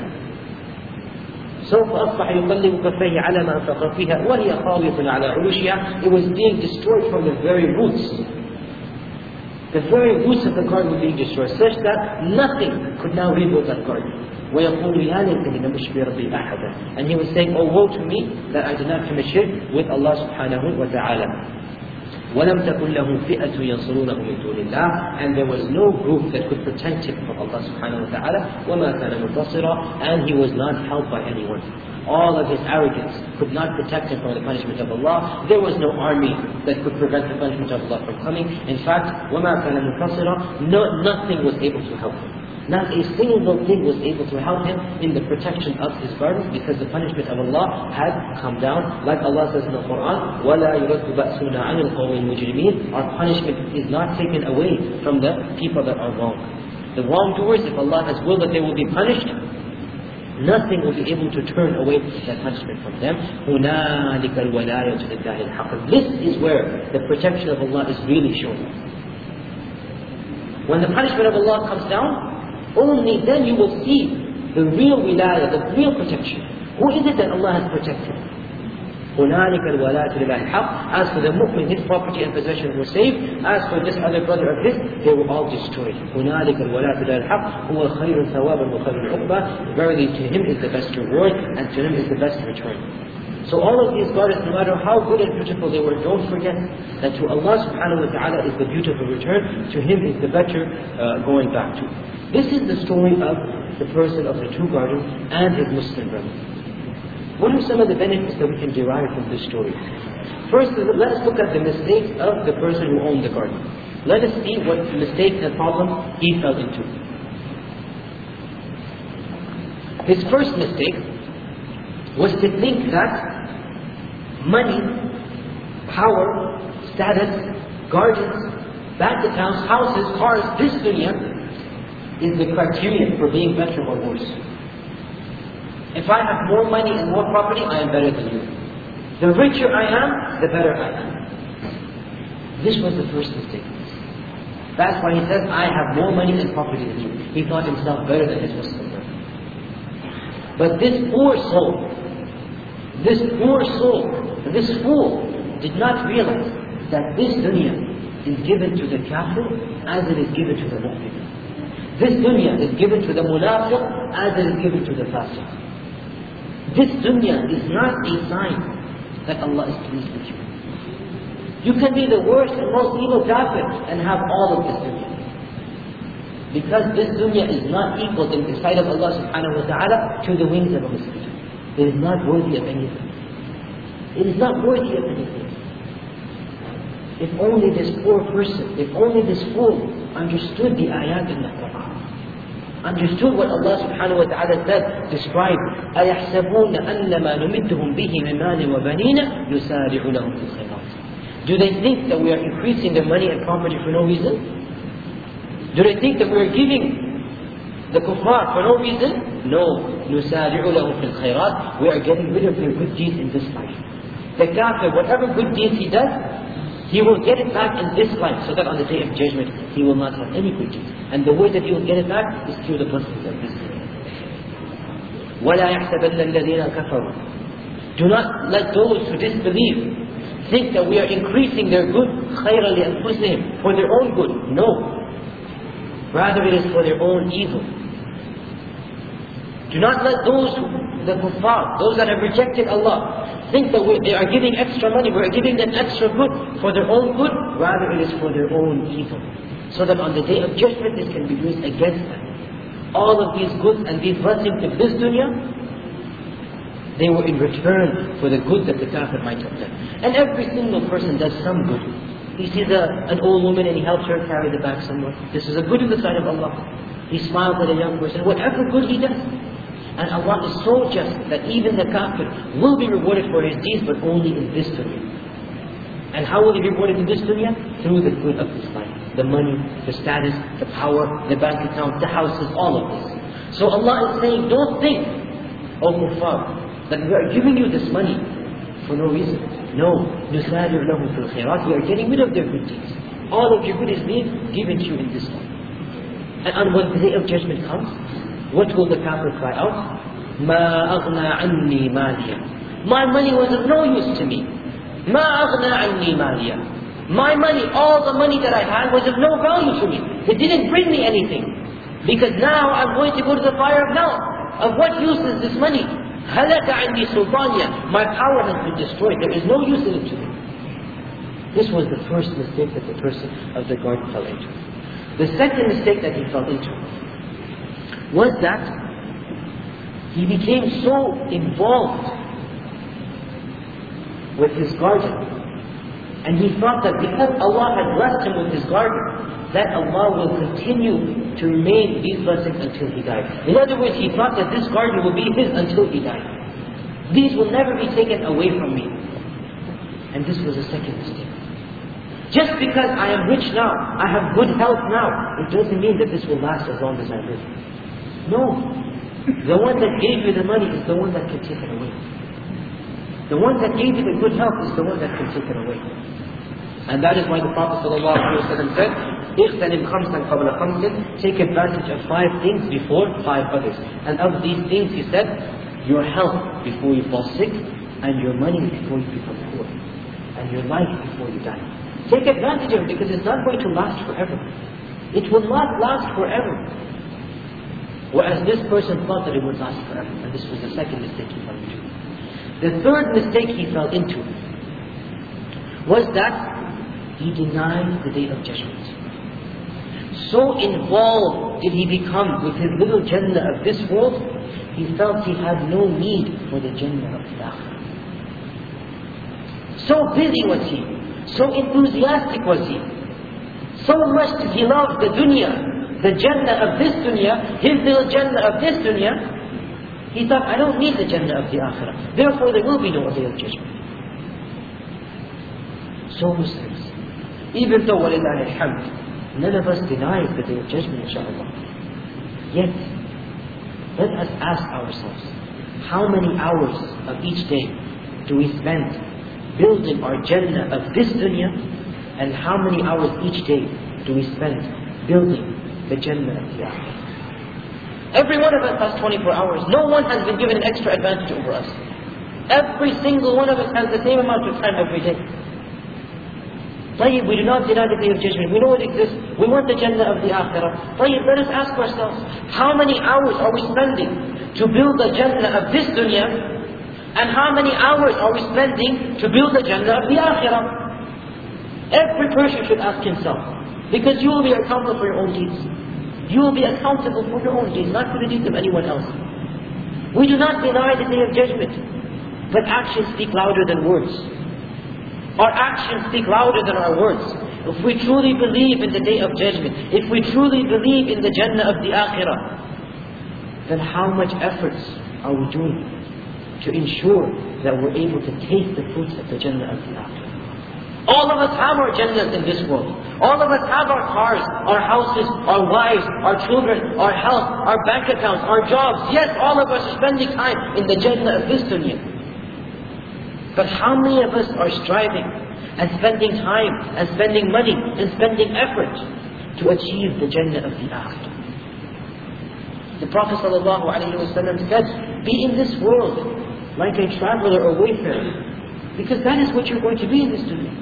So فَأَصْبَحَ يُقَلِّبُ كَفَّيْهِ عَلَى مَا أَنْفَقَ فِيهَا وَهِيَ خَاوِيَةٌ عَلَى عُرُوشِهَا. It was being destroyed from the very roots. The very roots of the garden were being destroyed, such that nothing could now rebuild that garden. وَيَقُولُ يَا لَيْتَنِي لَمْ أُشْرِكْ بِرَبِّي أَحَدًا. And he was saying, oh woe to me that I did not commit shirk with Allah subhanahu wa ta'ala. وَلَمْ تَكُنْ لَهُ فِئَةٌ يَنْصُرُونَهُ مِنْ دُونِ اللَّهِ. And there was no group that could protect him from Allah subhanahu wa ta'ala. وَمَا كَانَ مُنْتَصِرًا. And he was not helped by anyone. All of his arrogance could not protect him from the punishment of Allah. There was no army that could prevent the punishment of Allah from coming. In fact, وَمَا كَانَ مُنْتَصِرًا. Nothing was able to help him. Not a single thing was able to help him in the protection of his gardens, because the punishment of Allah had come down. Like Allah says in the Quran, وَلَا يُرَدُّ بَأْسُنَا عَنِ الْقَوْمِ الْمُجْرِمِينَ. Our punishment is not taken away from the people that are wrong. The wrongdoers, if Allah has willed that they will be punished, nothing will be able to turn away that punishment from them. هُنَالِكَ الْوَلَايَةُ لِلَّهِ الْحَقِّ. This is where the protection of Allah is really shown. When the punishment of Allah comes down, only then you will see the real wilayah, the real protection. Who is it that Allah has protected? هُنَالِكَ الْوَلَاةُ لِلَّهِ الْحَقِّ. As for the mu'min, his property and possessions were saved. As for this other brother of his, they were all destroyed. هُنَالِكَ الْوَلَاةُ لِلَّهِ الْحَقِّ هُوَ خَيْرٌ ثَوَابًا وَخَيْرٌ عُقْبًا. Verily to him is the best reward, and to him is the best return. So all of these goddesses, no matter how good and beautiful they were, don't forget that to Allah subhanahu wa ta'ala is the beautiful return, to him is the better going back to. This is the story of the person of the two gardens and his Muslim brother. What are some of the benefits that we can derive from this story? First, let us look at the mistakes of the person who owned the garden. Let us see what mistakes and problems he fell into. His first mistake was to think that money, power, status, gardens, bank accounts, houses, cars, this dunya is the criterion for being better or worse. If I have more money and more property, I am better than you. The richer I am, the better I am. This was the first mistake. That's why he says, I have more money and property than you. He thought himself better than his Muslim brother. But this poor soul, this fool did not realize that this dunya is given to the kafir as it is given to the mu'min. This dunya is given to the munafiq as it is given to the fasiq. This dunya is not a sign that Allah is pleased with you. You can be the worst and most evil kafir and have all of this dunya. Because this dunya is not equal in the sight of Allah subhanahu wa ta'ala to the wings of a mosquito. It is not worthy of anything. It is not worthy of anything. If only this poor person, if only this fool understood the ayat in the Quran, understood what Allah subhanahu wa ta'ala said, described, أَيَحْسَبُونَ أَنَّمَا نُمِدُّهُمْ بِهِ مِنْ مَالٍ وَبَنِينَ نُسَارِعُ لَهُمْ فِي الْخَيْرَاتِ. Do they think that we are increasing their money and property for no reason? Do they think that we are giving the kuffar for no reason? No. نُسَارِعُ لَهُمْ فِي الْخَيْرَاتِ. We are getting rid of their good deeds in this life. The kafir, whatever good deeds he does, he will get it back in this life, so that on the day of judgment, he will not have any good deeds. And the way that he will get it back is through the blessings of this life. وَلَا يَحْسَبَنَّ الَّذِينَ كَفَرُوا. Do not let those who disbelieve think that we are increasing their good, خَيْرًا لِأَنفُسِهِمْ, for their own good. No. Rather it is for their own evil. Do not let those, the kuffar, those that have rejected Allah, think that they are giving extra money, we are giving them extra good for their own good. Rather it is for their own evil. So that on the day of judgment this can be used against them. All of these goods and these blessings of this dunya, they were in return for the good that the kafir might have done. And every single person does some good. He sees an old woman and he helps her carry the bag somewhere. This is a good in the sight of Allah. He smiles at a young person, whatever good he does. And Allah is so just that even the kafir will be rewarded for his deeds, but only in this dunya. And how will he be rewarded in this dunya? Through the good of this life. The money, the status, the power, the bank account, the houses, all of this. So Allah is saying, don't think, O kuffar, that we are giving you this money for no reason. No. نُسَارِعُ لَهُمْ فِي الْخَيْرَاتِ. We are getting rid of their good deeds. All of your good is being given to you in this life. And on when the day of judgment comes, what will the kafir cry out? مَا أَغْنَى عَنِّي مَالِيًا. My money was of no use to me. مَا أَغْنَى عَنِّي مَالِيًا. My money, all the money that I had was of no value to me. It didn't bring me anything. Because now I'm going to go to the fire of hell. Of what use is this money? هَلَكَ عَنِّي سُلْطَانِيًا. My power has been destroyed. There is no use in it to me. This was the first mistake that the person of the garden fell into. The second mistake that he fell into was that he became so involved with his garden, and he thought that because Allah had blessed him with his garden, that Allah will continue to remain these blessings until he died. In other words, he thought that this garden will be his until he died. These will never be taken away from me. And this was a second mistake. Just because I am rich now, I have good health now, it doesn't mean that this will last as long as I live. No. The one that gave you the money is the one that can take it away. The one that gave you the good health is the one that can take it away. And that is why the Prophet ﷺ said, اغتنم خمسا قبل خمس. Take advantage of 5 things before 5 others. And of these things he said, your health before you fall sick, and your money before you become poor, and your life before you die. Take advantage of it, because it's not going to last forever. It will not last forever. Whereas this person thought that it would last forever, and this was the second mistake he fell into. The third mistake he fell into was that he denied the Day of Judgment. So involved did he become with his little Jannah of this world, he felt he had no need for the Jannah of the Akhirah. So busy was he, so enthusiastic was he, so much did he love the dunya, the Jannah of this dunya, his little Jannah of this dunya. He thought, I don't need the Jannah of the Akhirah, therefore there will be no Day of Judgment. So Muslims, even though walillahi alhamd, none of us denies the Day of Judgment, inshaAllah, yet let us ask ourselves, how many hours of each day do we spend building our Jannah of this dunya, and how many hours each day do we spend building the Jannah of the Akhirah? Every one of us has 24 hours. No one has been given an extra advantage over us. Every single one of us has the same amount of time every day. We do not deny the Day of Judgment. We know it exists. We want the Jannah of the Akhirah. Let us ask ourselves, how many hours are we spending to build the Jannah of this dunya, and how many hours are we spending to build the Jannah of the Akhirah? Every person should ask himself, because you will be accountable for your own deeds. You will be accountable for your own deeds, not for the deeds of anyone else. We do not deny the Day of Judgment, but actions speak louder than words. Our actions speak louder than our words. If we truly believe in the Day of Judgment, if we truly believe in the Jannah of the Akhirah, then how much efforts are we doing to ensure that we're able to taste the fruits of the Jannah of the Akhirah? All of us have our Jannahs in this world. All of us have our cars, our houses, our wives, our children, our health, our bank accounts, our jobs. Yes, all of us are spending time in the Jannah of this dunya. But how many of us are striving and spending time and spending money and spending effort to achieve the Jannah of the Akhirah? The Prophet ﷺ said, be in this world like a traveler or wayfarer, because that is what you're going to be in this dunya.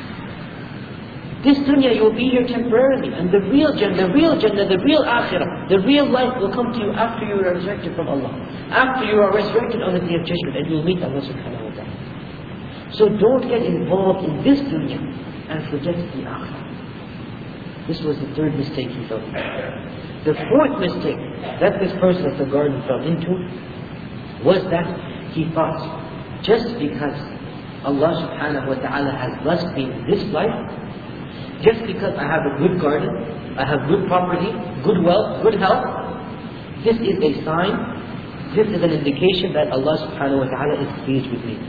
This dunya, you'll be here temporarily, and the real Jannah, the real Akhirah, the real life will come to you after you are resurrected from Allah, after you are resurrected on the Day of Judgment, and you'll meet Allah subhanahu wa ta'ala. So don't get involved in this dunya and forget the Akhirah. This was the third mistake he fell into. The fourth mistake that this person at the garden fell into was that he thought, just because Allah subhanahu wa ta'ala has blessed me in this life, just because I have a good garden, I have good property, good wealth, good health, this is a sign, this is an indication that Allah subhanahu wa ta'ala is pleased with me.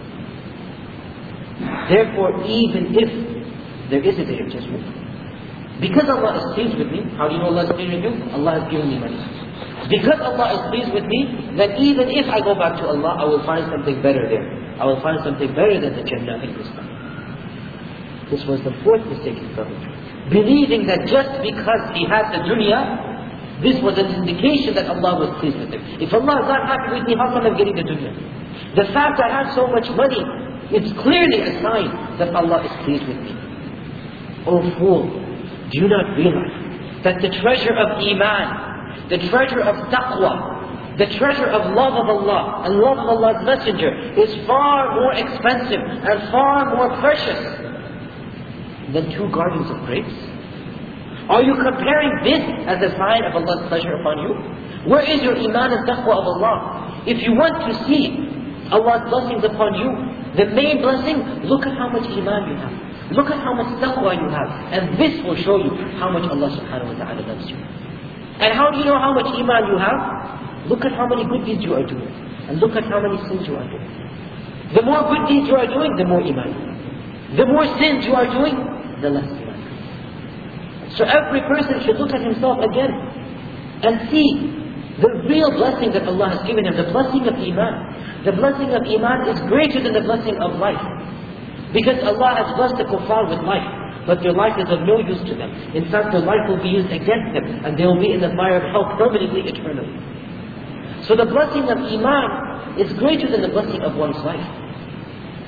Therefore, even if there is a Day of Judgment, because Allah is pleased with me, how do you know Allah is pleased with you? Allah has given me money. Because Allah is pleased with me, then even if I go back to Allah, I will find something better there. I will find something better than the Jannah in this life. This was the fourth mistake he fell into. Believing that just because he had the dunya, this was an indication that Allah was pleased with him. If Allah is not happy with me, how come I'm getting the dunya? The fact I have so much money, it's clearly a sign that Allah is pleased with me. Oh fool, do you not realize that the treasure of Iman, the treasure of Taqwa, the treasure of love of Allah and love of Allah's Messenger is far more expensive and far more precious than 2 gardens of grapes? Are you comparing this as a sign of Allah's pleasure upon you? Where is your Iman and Taqwa of Allah? If you want to see Allah's blessings upon you, the main blessing, look at how much Iman you have. Look at how much Taqwa you have. And this will show you how much Allah subhanahu wa ta'ala loves you. And how do you know how much Iman you have? Look at how many good deeds you are doing. And look at how many sins you are doing. The more good deeds you are doing, the more Iman. The more sins you are doing, the less Iman. So every person should look at himself again and see the real blessing that Allah has given him, the blessing of Iman. The blessing of Iman is greater than the blessing of life. Because Allah has blessed the kuffar with life, but their life is of no use to them. In fact, their life will be used against them, and they will be in the fire of hell permanently, eternally. So the blessing of Iman is greater than the blessing of one's life.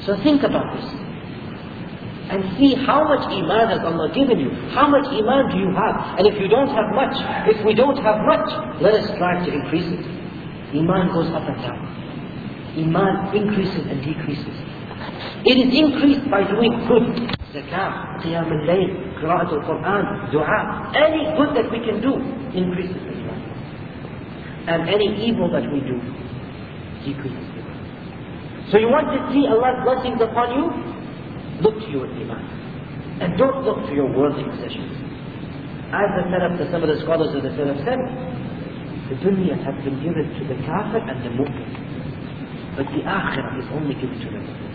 So think about this. And see how much iman has Allah given you. How much iman do you have? And if you don't have much, if we don't have much, let us strive to increase it. Iman goes up and down. Iman increases and decreases. It is increased by doing good. Zakah, Qiyam al-Layl, Qira'at al-Quran, Dua. Any good that we can do increases Iman. And any evil that we do decreases Iman. So you want to see Allah's blessings upon you? Look to your Iman. And don't look to your worldly possessions. As some of the scholars of the Salaf said, the dunya has been given to the kafir and the mu'min. But the akhirah is only given to the mu'min.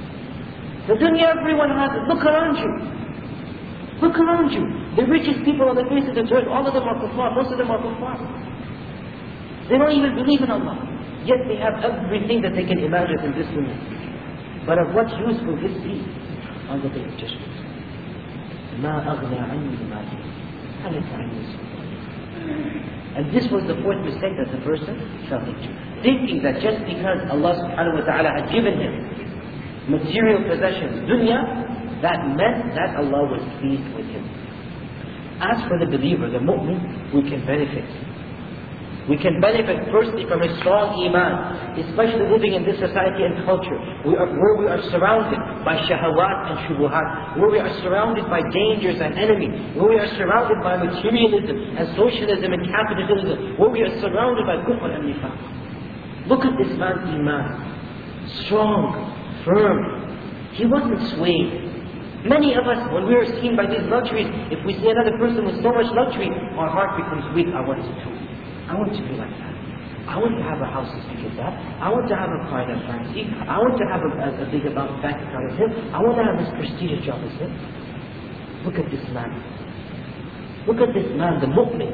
The dunya everyone has it. Look around you. Look around you. The richest people on the face of the earth, all of them are kuffar. Most of them are kuffar. They don't even believe in Allah. Yet they have everything that they can imagine in this dunya. But of what use will this be on the day of judgment? مَا أَغْنَى عَنِّي مَالِي هَلَكَ عَنِّي سُلْطَانِي. And this was the fourth mistake that the person fell into. Thinking that just because Allah subhanahu wa ta'ala had given him material possessions, dunya, that meant that Allah was pleased with him. As for the believer, the mu'min, we can benefit. We can benefit firstly from a strong iman, especially living in this society and culture, where we are surrounded by shahawat and shubuhat, where we are surrounded by dangers and enemies, where we are surrounded by materialism and socialism and capitalism, where we are surrounded by kufr and nifaq. Look at this man's iman. Strong, firm. He wasn't swayed. Many of us, when we are seen by these luxuries, if we see another person with so much luxury, our heart becomes weak. I want to be like that. I want to have a house as big as that. I want to have a car that's fancy. I want to have a big amount of bank account as him. I want to have this prestigious job as him. Look at this man. Look at this man, the mu'min.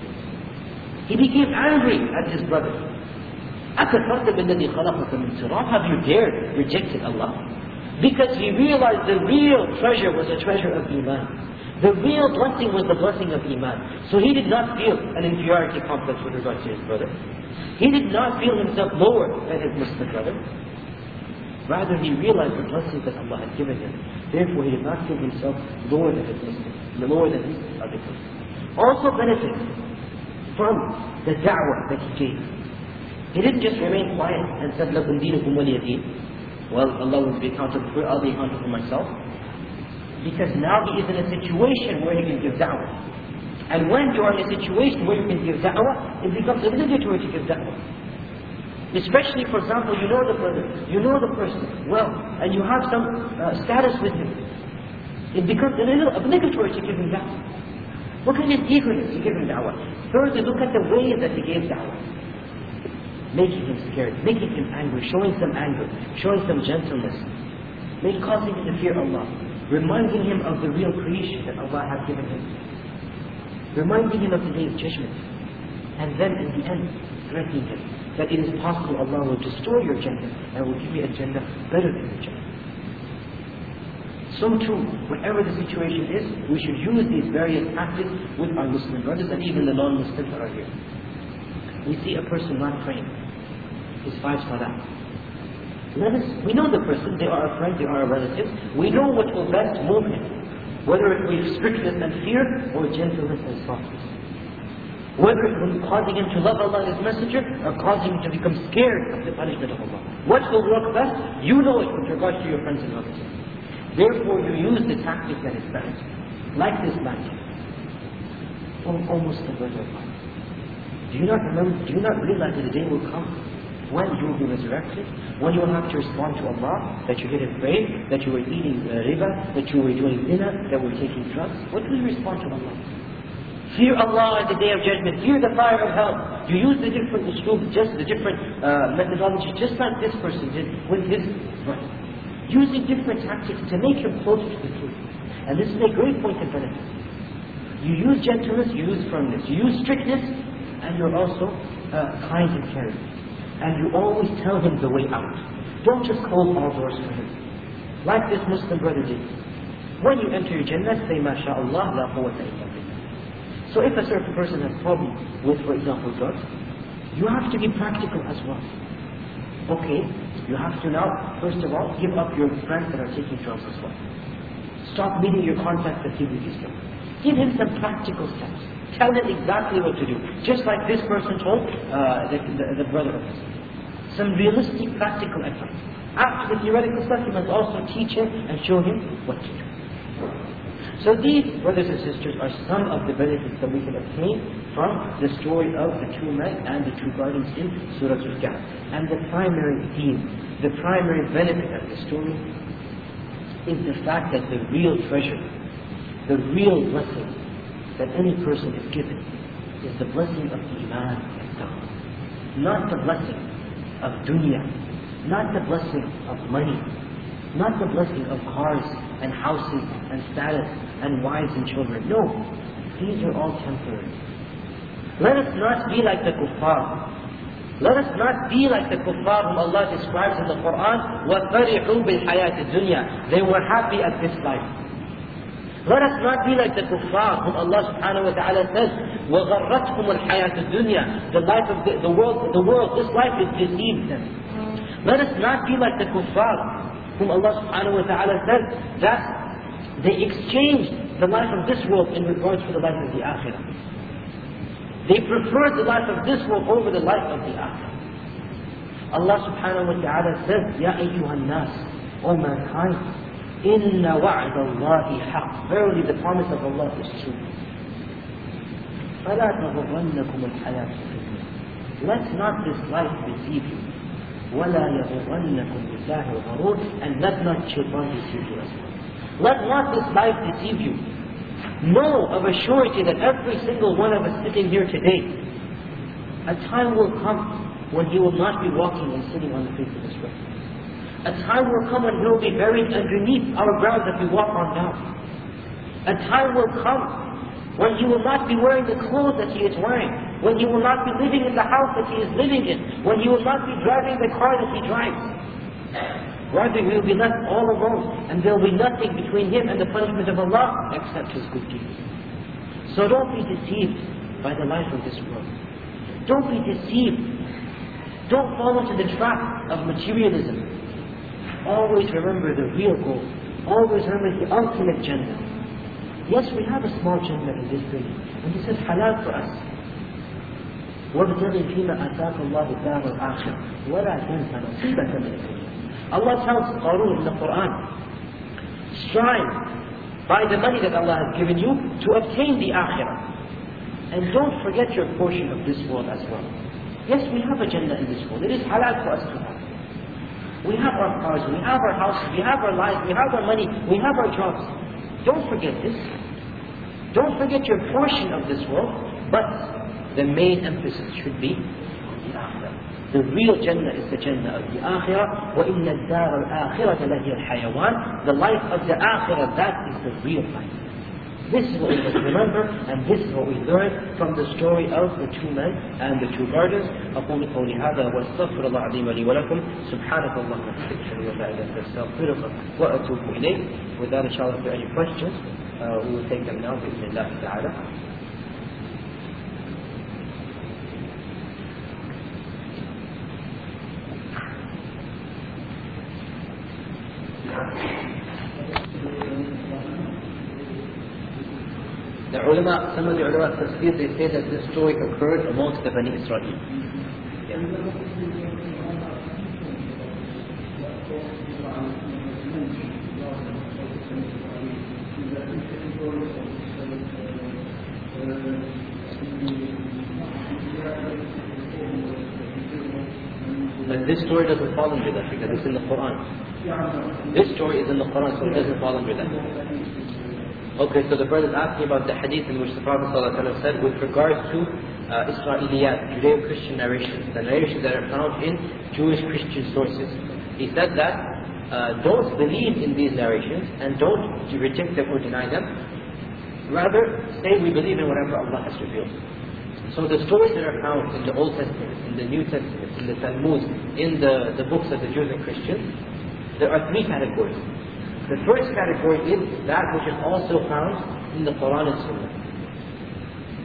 He became angry at his brother. أَكَفَرْتَ بِالَّذِي خَلَقَكَ مِنْ تُرَابٍ? Have you dared rejected Allah? Because he realized the real treasure was a treasure of iman. The real blessing was the blessing of iman. So he did not feel an inferiority complex with regard to his brother. He did not feel himself lower than his Muslim brother. Rather, he realized the blessings that Allah had given him. Therefore, he did not feel himself lower than his Muslim, lower than his other brothers. Also benefit from the da'wah that he gave. He didn't just remain quiet and said, لَكُمْ دِينُكُمْ وَلِيَ دِينِ. Well, Allah will be accountable for, I'll be accountable for myself. Because now he is in a situation where he can give da'wah. And when you are in a situation where you can give da'wah, it becomes obligatory to give da'wah. Especially, for example, you know the brother, you know the person well, and you have some status with him. It becomes obligatory to give him da'wah. Look at his eagerness to give him da'wah. Further, look at the way that he gave da'wah. Making him scared, making him angry, showing some anger, showing some gentleness, causing him to fear Allah. Reminding him of the real creation that Allah has given him. Reminding him of the day of judgment. And then in the end, threatening him that it is possible Allah will destroy your Jannah and will give you a Jannah better than your Jannah. So too, whatever the situation is, we should use these various tactics with our Muslim brothers and even the non-Muslims that are here. We see a person not praying his 5 salah. We know the person, they are a friend, they are a relative. We know what will best move him. Whether it will be strictness and fear or gentleness and softness. Whether it will be causing him to love Allah and His Messenger or causing him to become scared of the punishment of Allah. What will work best? You know it with regard to your friends and relatives. Therefore you use the tactic that is best. Like this man. Almost the brother of mine. Do you not realize that the day will come when you will be resurrected, when you will have to respond to Allah, that you didn't pray, that you were eating riba, that you were doing zina, that you were taking drugs? What will you respond to Allah? Fear Allah at the day of judgment, fear the fire of hell. You use the different uslub, just the different methodology, just like this person did with his brother. Using different tactics to make him closer to the truth. And this is a great point of benefit. You use gentleness, you use firmness, you use strictness, and you're also kind and caring. And you always tell him the way out. Don't just close all doors for him. Like this Muslim brother did. When you enter your Jannah, say, MashaAllah, la quwwata illa billah. So if a certain person has problem with, for example, drugs, you have to be practical as well. Okay, you have to now, first of all, give up your friends that are taking drugs as well. Stop meeting your contacts that give you these drugs. Give him some practical steps. Tell him exactly what to do. Just like this person told the brother of his. Some realistic, practical advice. After the theoretical stuff, you must also teach him and show him what to do. So these, brothers and sisters, are some of the benefits that we can obtain from the story of the two men and the two gardens in Surah Al-Kahf. And the primary theme, the primary benefit of the story is the fact that the real treasure, the real blessing that any person is given is the blessing of Iman and Taqwa. Not the blessing of dunya, not the blessing of money, not the blessing of cars and houses and status and wives and children. No, these are all temporary. Let us not be like the kuffar. Let us not be like the kuffar whom Allah describes in the Quran, وَفَرِحُوا بِالْحَيَاةِ الدُّنْيَا. They were happy at this life. Let us not be like the kuffar whom Allah subhanahu wa ta'ala says, وَغَرَّتْهُمُ الْحَيَاةُ الدُّنْيَا. The life of the world, this life has deceived them. Let us not be like the kuffar whom Allah subhanahu wa ta'ala says that they exchanged the life of this world in regards to the life of the akhirah. They preferred the life of this world over the life of the akhirah. Allah subhanahu wa ta'ala says, Ya ayyuhan nas, O mankind, inna wa'd Allahi haqq. Verily the promise of Allah is true. فَلَا تَغُرَّنَّكُمُ الْحَيَاةُ الدُّنْيَا. Let not this life deceive you. وَلَا يَغُرَّنَّكُمْ بِاللَّهِ الْغَرُورُ. And let not shaitan deceive you as well. Let not this life deceive you. Know of a surety that every single one of us sitting here today, a time will come when he will not be walking and sitting on the face of this earth. A time will come when he will be buried underneath our ground that we walk on now. A time will come when he will not be wearing the clothes that he is wearing, when he will not be living in the house that he is living in, when he will not be driving the car that he drives. Rather, he will be left all alone, and there will be nothing between him and the punishment of Allah except his good deeds. So don't be deceived by the life of this world. Don't be deceived. Don't fall into the trap of materialism. Always remember the real goal. Always remember the ultimate Jannah. Yes, we have a small Jannah in this dunya, and this is halal for us. وَابْتَغِ فِيمَا أَتَاكَ اللَّهُ الدَّارَ الْآخِرَةَ وَلَا تَنْسَ نَصِيبَكَ مِنَ الدُّنْيَا. Allah tells Qarun in the Quran, strive by the money that Allah has given you to obtain the akhirah. And don't forget your portion of this world as well. Yes, we have a Jannah in this world. It is halal for us to have. We have our cars, we have our houses, we have our lives, we have our money, we have our jobs. Don't forget this. Don't forget your portion of this world, but the main emphasis should be on the akhirah. The real Jannah is the Jannah of the Akhirah. وَإِنَّ الدَّارَ الْآخِرَةَ لَهِيَ الْحَيَوَانِ. The life of the Akhirah, that is the real life. This is what we must remember, and this is what we learn from the story of the two men and the two gardens. أقول قولي هذا وأستغفر الله العظيم لي ولكم. سبحانك اللهم وبحمدك أشهد أن لا إله إلا أنت أستغفرك وأتوب إليك. With that, inshallah, if there are any questions, we will take them now. بإذن الله تعالى. The ulama, some of the ulama tafsir, they say that this story occurred amongst the Bani Israel. Yeah. But this story doesn't fall under that because it's in the Quran. This story is in the Quran, so it doesn't fall under that. Okay, so the brother is asking about the hadith in which the Prophet ﷺ said with regards to Israeliyat, Judeo-Christian narrations, the narrations that are found in Jewish-Christian sources. He said that don't believe in these narrations and don't reject them or deny them. Rather, say we believe in whatever Allah has revealed. So the stories that are found in the Old Testament, in the New Testament, in the Talmud, in the books of the Jews and Christians, there are three categories. The first category is that which is also found in the Quran and Sunnah.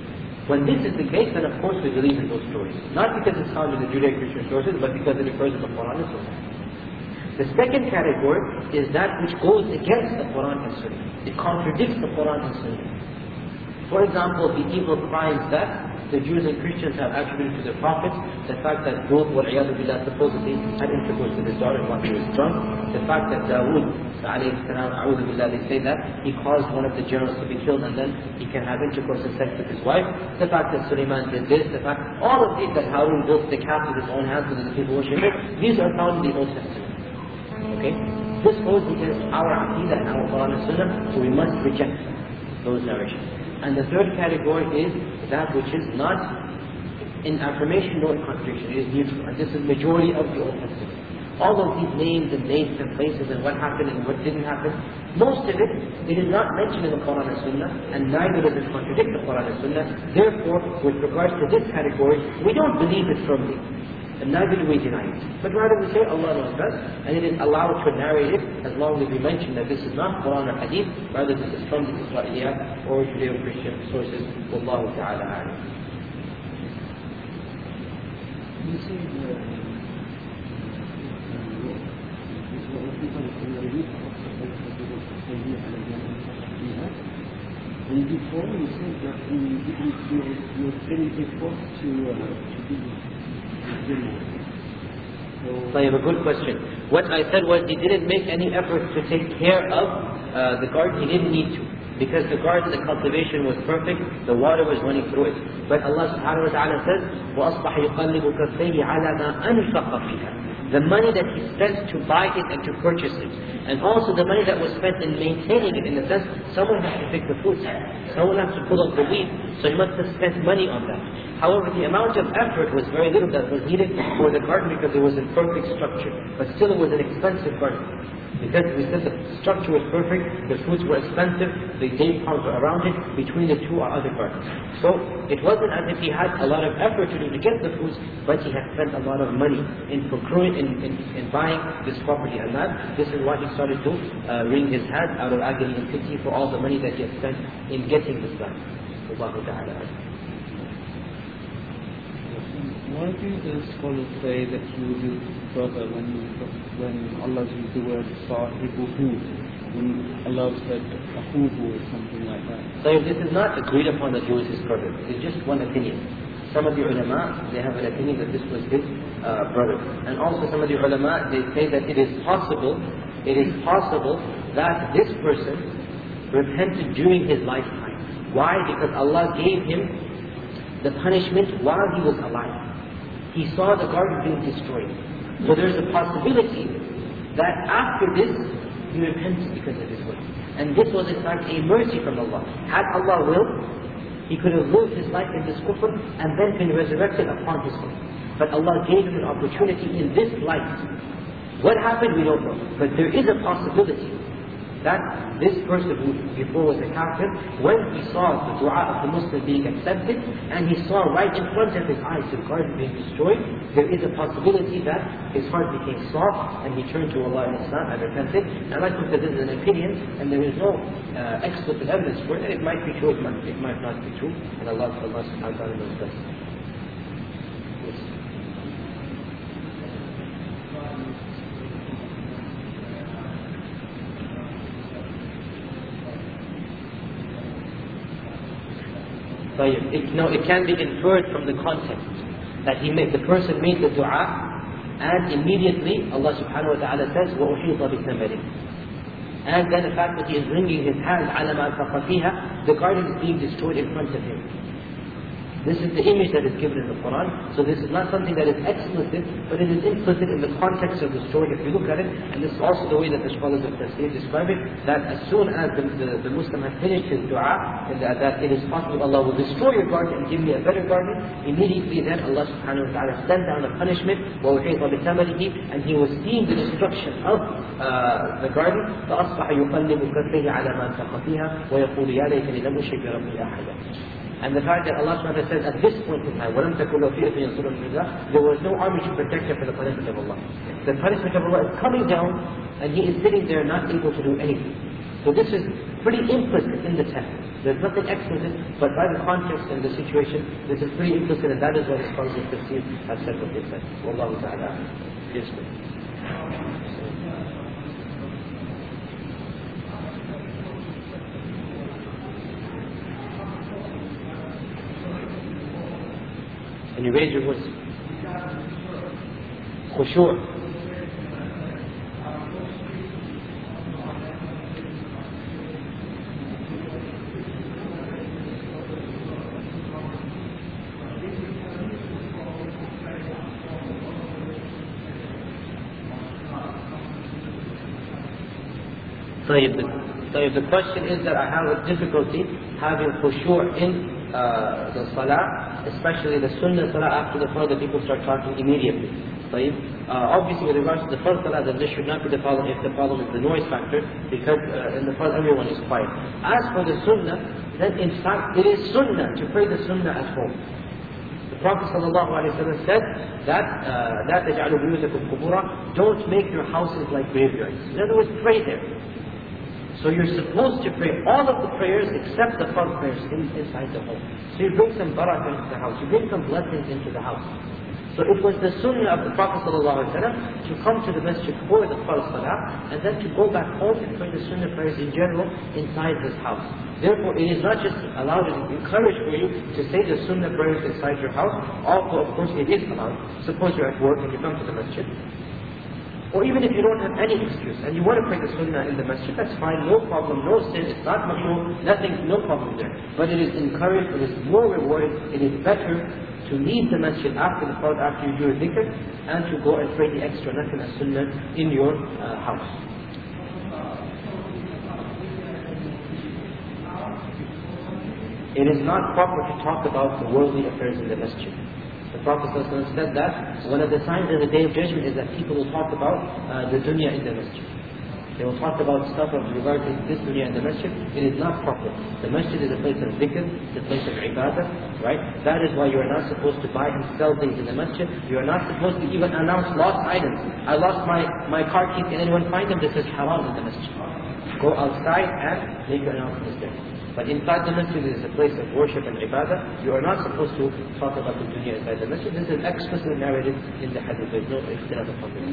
When this is the case, then of course we believe in those stories. Not because it's found in the Judeo-Christian sources, but because it occurs in the Quran and Sunnah. The second category is that which goes against the Quran and Sunnah. It contradicts the Quran and Sunnah. For example, the evil crimes that the Jews and Christians have attributed to the prophets, the fact that Lut supposedly had intercourse with his daughter while he was drunk, the fact that Dawood they say that he caused one of the generals to be killed and then he can have intercourse and sex with his wife, the fact that Sulaiman did this, the fact, all of these that Harun built the calf with his own hands so that the people worship it, these are found in the Old Testament. Okay? This goes against our Aqidah and our Quran and Sunnah, so we must reject those narrations. And the third category is that which is not in affirmation nor in contradiction. It is neutral. And this is the majority of the Old Testament. All of these names and dates and places and what happened and what didn't happen, most of it is not mentioned in the Quran and Sunnah, and neither does it contradict the Quran and Sunnah. Therefore, with regards to this category, we don't believe it firmly. And neither do we deny it. But rather we say Allah knows best, and it is allowed to narrate it as long as we mention that this is not Quran or Hadith, rather this is from the Israeliyat or Judeo-Christian sources. Wallahu ta'ala a'lam. And before you said that you're very effort to do So I have a good question. What I said was he didn't make any effort to take care of the garden. He didn't need to. Because the garden, the cultivation was perfect, the water was running through it. But Allah subhanahu wa ta'ala says, وَأَصْبَحَ يُقَلِّبُ كَفَّيْهِ عَلَى مَا أَنْفَقَ فِيهَا. The money that he spent to buy it and to purchase it. And also the money that was spent in maintaining it, in the sense, someone has to pick the fruits, someone has to pull up the weed, so he must have spent money on that. However, the amount of effort was very little that was needed for the garden because it was in perfect structure. But still it was an expensive garden. Because we said the structure was perfect, the fruits were expensive, the date palms were around it, between the two are other gardens. So it wasn't as if he had a lot of effort to do to get the fruits, but he had spent a lot of money in procuring, in buying this property. And this is why he started to wring his hands out of agony and pity for all the money that he had spent in getting this land. Allahu Ta'ala. Why do the scholars say that you will use brother when Allah used the word sahibuhu, when Allah said ahubu or something like that? So this is not agreed upon that he was his brother. It's just one opinion. Some of the ulama, they have an opinion that this was his brother. And also some of the ulama, they say that it is possible that this person repented during his lifetime. Why? Because Allah gave him the punishment while he was alive. He saw the garden being destroyed. So there's a possibility that after this, he repented because of his way. And this was in fact a mercy from Allah. Had Allah willed, he could have lived his life in this kufr and then been resurrected upon his way. But Allah gave him an opportunity in this life. What happened, we don't know. But there is a possibility that this person who before was a kafir, when he saw the dua of the Muslim being accepted, and he saw right in front of his eyes the garden being destroyed, there is a possibility that his heart became soft, and he turned to Allah in Islam and repented. And I think that this is an opinion, and there is no explicit evidence for it. It might be true, it might not be true, and Allah subhanahu wa ta'ala knows best. It can be inferred from the context that the person made the dua, and immediately Allah subhanahu wa ta'ala says, وَأُحِيطَ بِثَمَرِهِ. And then the fact that he is wringing his hands, عَلَى مَا أَنْفَقَ فِيهَا, the garden is being destroyed in front of him. This is the image that is given in the Quran. So this is not something that is explicit, but it is implicit in the context of the story. If you look at it, and this is also the way that the scholars of Tafsir describe it, that as soon as the Muslim has finished his dua, that it is possible Allah will destroy your garden and give me a better garden, immediately then Allah subhanahu wa ta'ala sent down a punishment, وَوْحِيطَ بِثَمَرِهِ, and he was seeing the destruction of the garden, فَأَصْبَحَ يُقَلِّبُ كَفَّيْهِ عَلَى مَا أَنْفَقَ فِيهَا وَيَقُولُ يَا لَيْتَنِي لَمْ أُشْرِكْ بِرَبِّي أَحَدًا. And the fact that Allah subhanahu wa ta'ala says at this point in time, وَلَمْ تَكُنْ لَهُ فِئَةٌ يَنْصُرُونَهُ مِنْ دُونِ اللَّهِ, there was no army to protect him from the punishment of Allah. The punishment of Allah is coming down, and he is sitting there not able to do anything. So this is pretty implicit in the text. There's nothing explicit, but by the context and the situation, this is pretty implicit, and that is why the scholars of Tafsir have said what they said. Wallahu ta'ala. Yes, and you raise your voice. Khushu'. The question is that I have a difficulty having khushu' in the salah, especially the sunnah salah. After the fard, the people start talking immediately. Obviously, with regards to the fard salah, then this should not be the problem if the problem is the noise factor, because in the fard everyone is quiet. As for the sunnah, then in fact it is sunnah to pray the sunnah at home. The Prophet ﷺ said that لا تجعلوا بيوتكم قبورا, don't make your houses like graveyards. In other words, pray there. So you're supposed to pray all of the prayers except the fard prayers inside the home. So you bring some barakah into the house, you bring some blessings into the house. So it was the sunnah of the Prophet ﷺ to come to the masjid for the fard salah, and then to go back home and pray the sunnah prayers in general inside his house. Therefore, it is not just allowed, it is encouraged for you to say the sunnah prayers inside your house, although of course it is allowed. Suppose you're at work and you come to the masjid, or even if you don't have any excuse and you want to pray the sunnah in the masjid, that's fine, no problem, no sin, it's not makruh, nothing, no problem there. But it is encouraged, it is more rewarded, it is better to leave the masjid after the fard, after you do your dhikr, and to go and pray the extra nafil as sunnah in your house. It is not proper to talk about the worldly affairs in the masjid. The Prophet ﷺ said that one of the signs of the Day of Judgment is that people will talk about the dunya in the masjid. They will talk about stuff of regard to this dunya in the masjid. It is not proper. The masjid is a place of dhikr, it's a place of ibadah, right? That is why you are not supposed to buy and sell things in the masjid. You are not supposed to even announce lost items. I lost my car keys, can anyone find them? This is haram in the masjid. Go outside and make your announcements there. But inside the masjid is a place of worship and ibadah. You are not supposed to talk about the dunya inside the masjid. This is explicitly narrated in the hadith. There is no ikhtilaf upon this.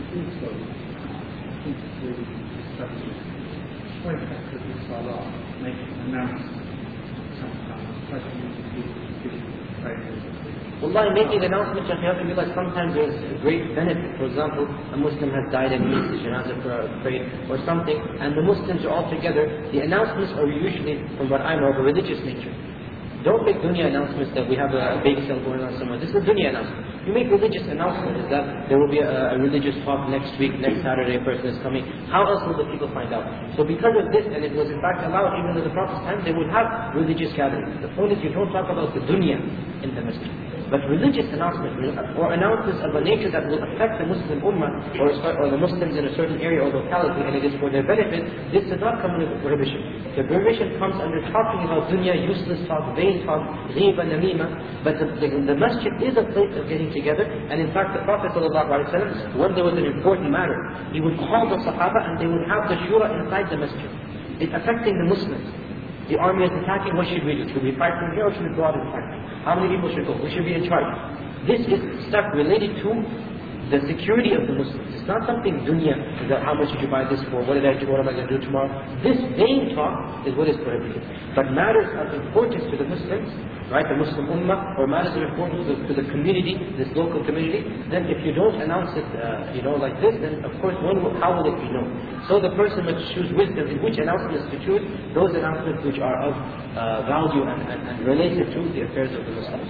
Wallahi, making announcements, you have to realize sometimes there is great benefit. For example, a Muslim has died and needs the janazah prayed or something, and the Muslims are all together. The announcements are usually, from what I know, of a religious nature. Don't make dunya announcements that we have a bake sale going on somewhere. This is a dunya announcement. You make religious announcements that there will be a religious talk next week, next Saturday, a person is coming. How else will the people find out? So because of this, and it was in fact allowed even in the Prophet's time, they would have religious gatherings. The point is you don't talk about the dunya in the masjid. But religious announcements, or announcements of a nature that will affect the Muslim ummah, or the Muslims in a certain area or locality, and it is for their benefit, this does not come under prohibition. The prohibition comes under talking about dunya, useless talk, vain talk, ghiba, namima. But the masjid is a place of getting together, and in fact the Prophet ﷺ, when there was an important matter, he would call the Sahaba and they would have the shura inside the masjid. It's affecting the Muslims. The army is attacking, what should we do? Should we fight from here or should we go out and fight? How many people should go? Who should be in charge? This is stuff related to the security of the Muslims. It's not something dunya, that how much did you buy this for? What did I do? What am I going to do tomorrow? This vain talk is what is prohibited. But matters of importance to the Muslims, right, the Muslim ummah, or matters of importance to the community, this local community, then if you don't announce it, like this, then of course, how will it be known? So the person must choose wisdom in which announcements to choose, those announcements which are of value and related to the affairs of the Muslims.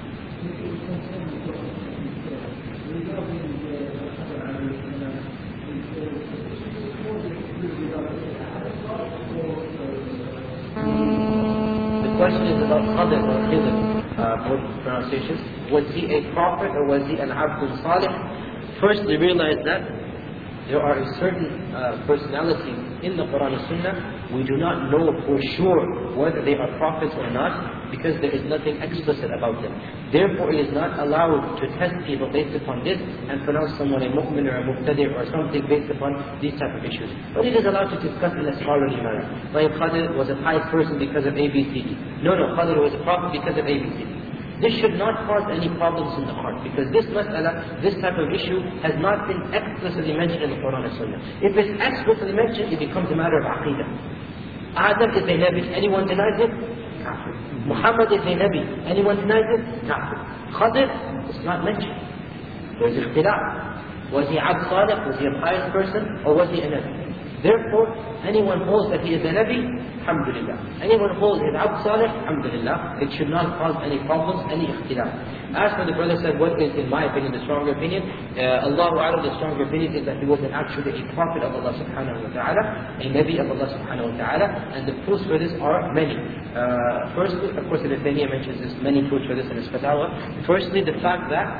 The question is about Khadir or Khidr, both pronunciations. Was he a prophet or was he an Abdul Salih? First, we realize that there are a certain personality in the Quran and Sunnah, we do not know for sure whether they are prophets or not, because there is nothing explicit about them. Therefore, it is not allowed to test people based upon this and pronounce someone a mu'min or a muqtadir or something based upon these type of issues. But it is allowed to discuss in a scholarly manner. Like Khadir was a pious person because of ABCD. No, Khadir was a prophet because of ABCD. This should not cause any problems in the heart, because this mas'ala, this type of issue has not been explicitly mentioned in the Quran and Sunnah. If it's explicitly mentioned, it becomes a matter of aqidah. Adam is a Nabi, anyone denies it? Kafir. Muhammad is a Nabi, anyone denies it? Kafir. Khadir is not mentioned. There's ikhtilaf. Was he Abd Salih? Was he a pious person? Or was he a Nabi? Therefore, anyone holds that he is a Nabi, alhamdulillah. Anyone holds his Abd Salih, alhamdulillah. It should not cause any problems, any ikhtilaf. As for the brother said, what is in my opinion the stronger opinion? Allahu A'lam, the stronger opinion is that he wasn't actually a prophet of Allah subhanahu wa ta'ala, a Nabi of Allah subhanahu wa ta'ala, and the proofs for this are many. Firstly, of course, Ibn Taymiyyah mentions this, many proofs for this in his fatwa. Firstly, the fact that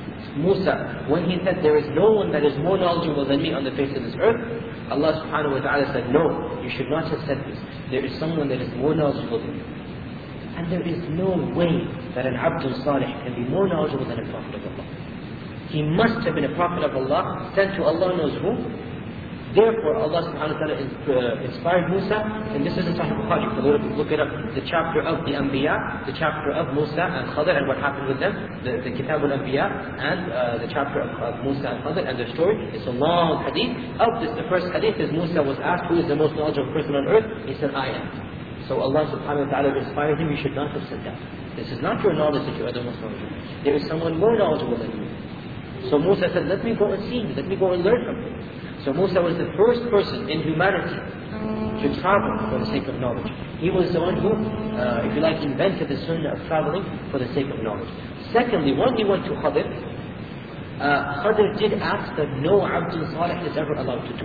Musa, when he said, there is no one that is more knowledgeable than me on the face of this earth, Allah subhanahu wa ta'ala said, no, you should not have said this. There is someone that is more knowledgeable than you. And there is no way that an Abdul Salih can be more knowledgeable than a Prophet of Allah. He must have been a Prophet of Allah, sent to Allah knows who. Therefore, Allah subhanahu wa ta'ala inspired Musa, and this is in Sahih Bukhari. Look it up. The chapter of the Anbiya, the chapter of Musa and Khadir and what happened with them, the Kitab al-Anbiya, and the chapter of Musa and Khadir and their story. It's a long hadith. Of this, the first hadith is Musa was asked, who is the most knowledgeable person on earth? He said, I am. So Allah subhanahu wa ta'ala inspired him, you should not have said that. This is not your knowledge that you are the most knowledgeable. There is someone more knowledgeable than you. So Musa said, let me go and see him, let me go and learn from him. So Musa was the first person in humanity to travel for the sake of knowledge. He was the one who, if you like, invented the sunnah of traveling for the sake of knowledge. Secondly, when he went to Khadir, Khadir did ask that no Abdul Salih is ever allowed to do.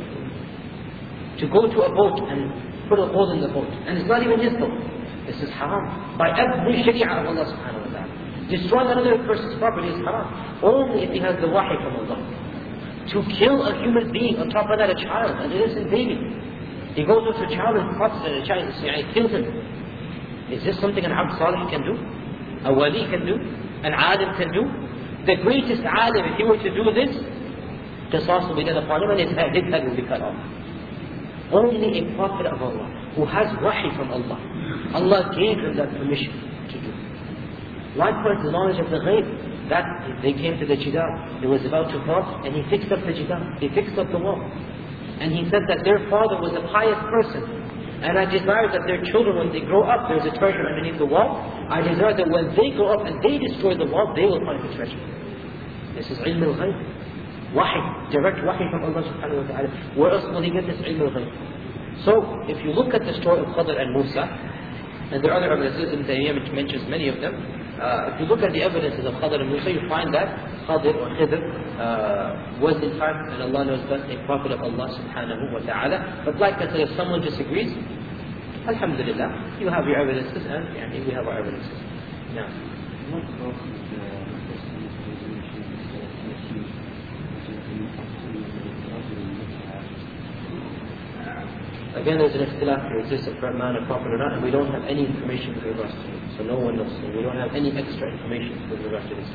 To go to a boat and put a hole in the boat. And it's not even his boat. This is haram. By every sharia of Allah subhanahu wa ta'ala. Destroying another person's property is haram. Only if he has the wahi from Allah. To kill a human being, on top of that a child, an innocent baby. He goes up to a child and cuts the child and kills him. Is this something an Abd Salih can do? A wali can do? An alim can do? The greatest alim, if he were to do this, qisas will be done upon him and his head will be cut off. Only a prophet of Allah, who has wahi from Allah, Allah gave him that permission to do. Likewise, the knowledge of the ghaib. That they came to the jidar, he was about to fall, and he fixed up the jidar, he fixed up the wall. And he said that their father was a pious person, and I desire that their children, when they grow up, there's a treasure underneath the wall. I desire that when they grow up and they destroy the wall, they will find the treasure. This is ilm al-ghayb. Wahi, direct wahi from Allah subhanahu wa ta'ala. Where else will he get this ilm al-ghayb? So, if you look at the story of Khadir and Musa, and there are other evidences, Ibn Taymiyyah mentions many of them. If you look at the evidences of Khadir and Musa, you find that Khadir or Khidr was in fact, and Allah knows best, a prophet of Allah subhanahu wa ta'ala. But like I said, if someone disagrees, alhamdulillah, you have your evidences and we have our evidences. Now, again, there's an ikhtilaf here. Is this a man a prophet or not? And we don't have any information with regards to it. So no one knows. So we don't have any extra information with regards to this.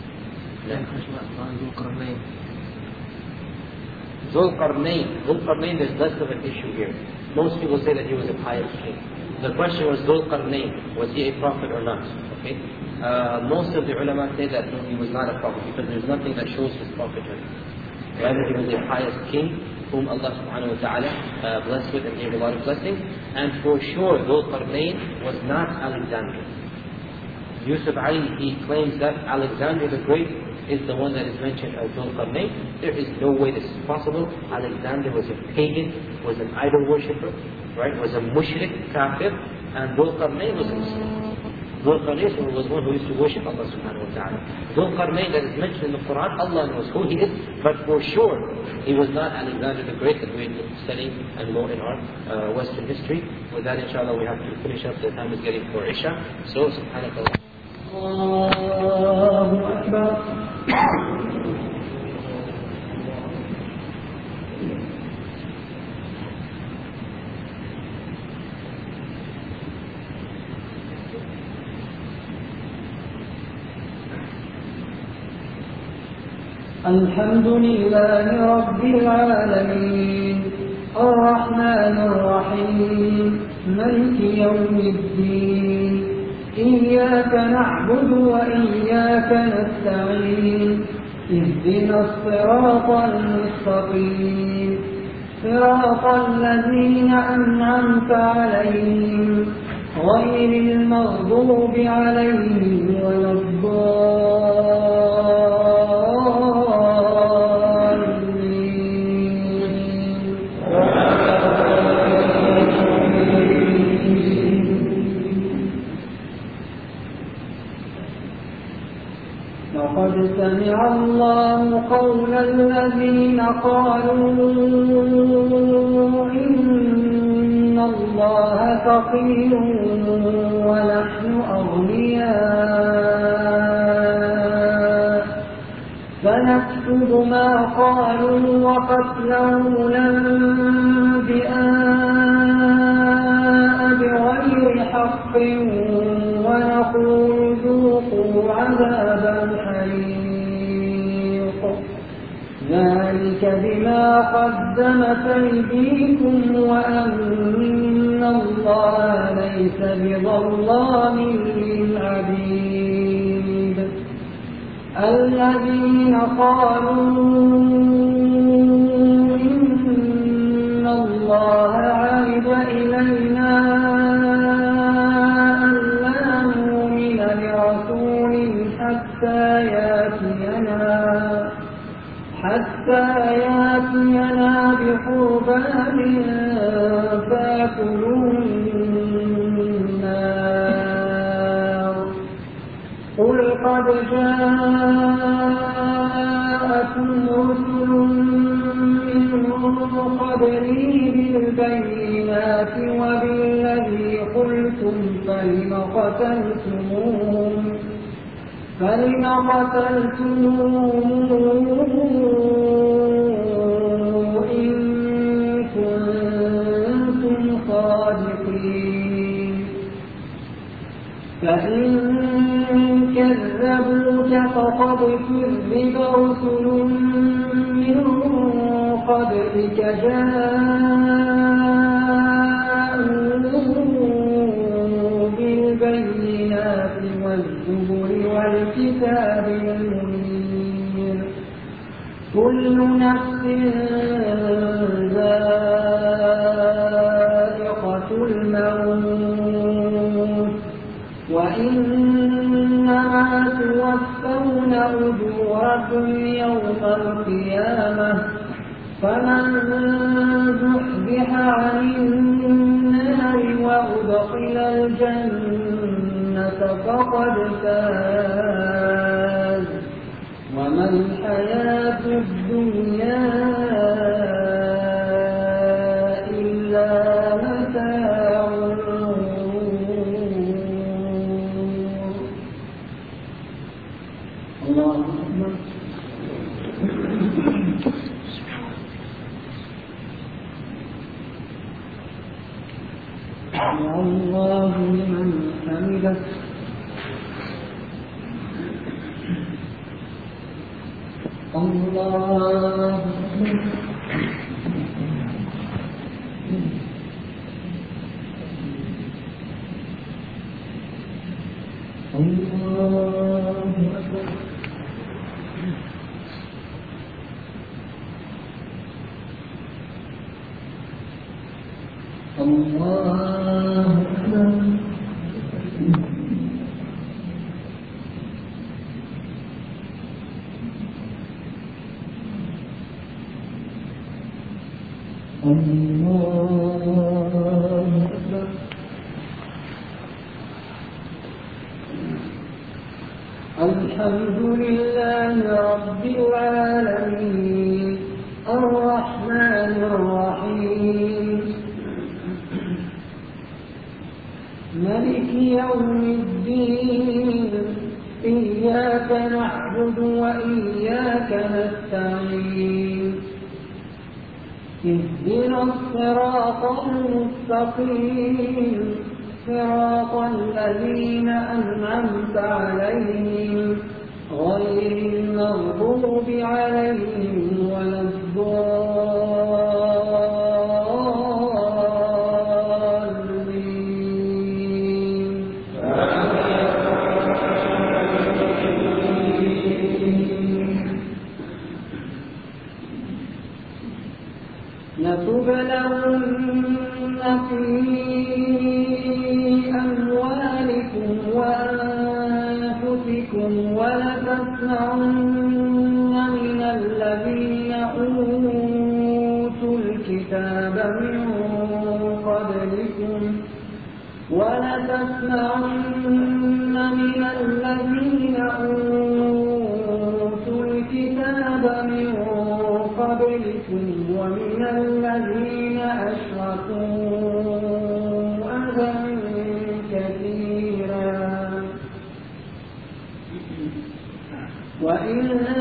Dhul-Qarnayn, there's less of an issue here. Most people say that he was a pious king. The question was Dhul-Qarnayn, was he a prophet or not? Okay. Most of the ulama say that no, he was not a prophet, because there's nothing that shows his prophethood. Rather, he was a pious king whom Allah subhanahu wa ta'ala blessed with and gave a lot of blessings. And for sure, Dhul-Qarnayn was not Alexander. Yusuf Ali, he claims that Alexander the Great is the one that is mentioned as Dhul-Qarnayn. There is no way this is possible. Alexander was a pagan, was an idol worshipper, right? Was a mushrik, kafir, and Dhul-Qarnayn was a Muslim. Dhul-Qarnayn was one who used to worship Allah subhanahu wa ta'ala. Dhul-Qarnayn that is mentioned in the Quran, Allah knows who he is, but for sure, he was not Alexander the Great that we've been studying and more in our Western history. With that, inshallah, we have to finish up. The time is getting for Isha. So, subhanakallah. Allahu Akbar. الحمد لله رب العالمين الرحمن الرحيم مالك يوم الدين إياك نعبد وإياك نستعين اهدنا الصراط المستقيم صراط الذين أنعمت عليهم غير المغضوب عليهم ولا الضالين. لقد سمع الله قول الذين قالوا إن الله فقير ونحن أغنياء فنكتب ما قالوا وقتلهم الأنبياء بغير حق ونقول ذوقوا عذاب الحريق ذلك بما قدمت أيديكم وأن الله ليس بظلام للعبيد. الذين قالوا إن الله عهد إلينا ألا نؤمن لرسول حتى ياتينا بقربان تأكله النار قل قد جاءكم رسل من قبلي بالبينات وبالذي قلتم فلم قتلتموهم إن كنتم صادقين فإن كذبوك فقد كذب رسل من قبلك جاءوا بالبينات والزبر والكتاب المنير كل نفس ذائقة الموت وإنما توفون أجوركم يوم القيامة فمن زحزح عن النار وأدخل الجنة فقد فاز وما الحياة الدنيا إلا متاع الله أكبر. يا الله لمن حمده الله الحمد لله رب العالمين الرحمن الرحيم مالك يوم الدين إياك نعبد وإياك نستعين اهدنا الصراط المستقيم صراط الذين أنعمت عليهم غير المغضوب عليهم ولا الضالين. لتبلغن في أموالكم وأنفسكم ولتسمعن من الذين أوتوا الكتاب من قبلكم ومن الذين أشركوا أذى كثيرا وإن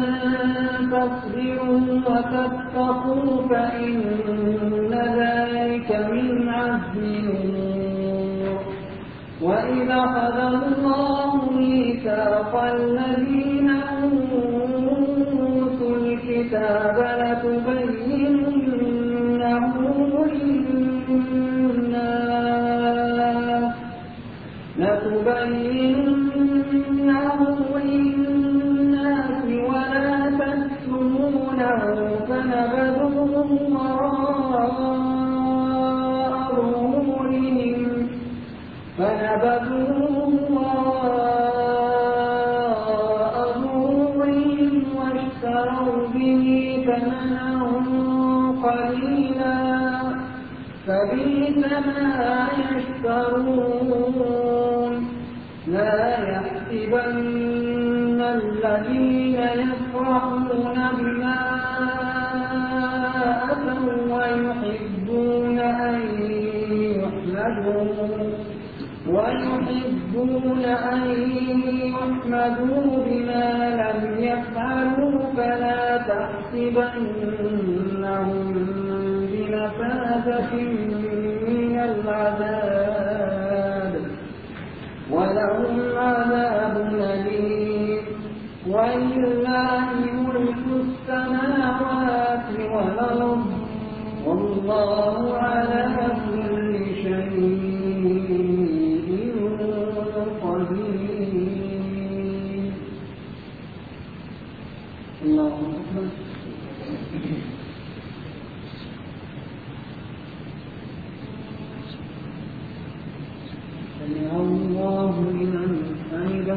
تصبروا وتتقوا فإن ذلك من عزم الأمور. وإذا أخذ الله ميثاق الذين أوتوا الكتاب لتبيننه للناس ولا تكتمونه فنبذوه وراء ظهورهم واشتروا به ثمنا قليلا فبئس ما يشترون. لا يحسبن الذين يفرحون بما أتوا ويحبون أن يحمدوا بما لم يفعلوا فلا تحسبنهم بمفازة من العذاب ولهم عذاب أليم. ولله ملك السماوات والأرض والله على كل شيء قدير. الله أكبر. سمع الله لمن حمده.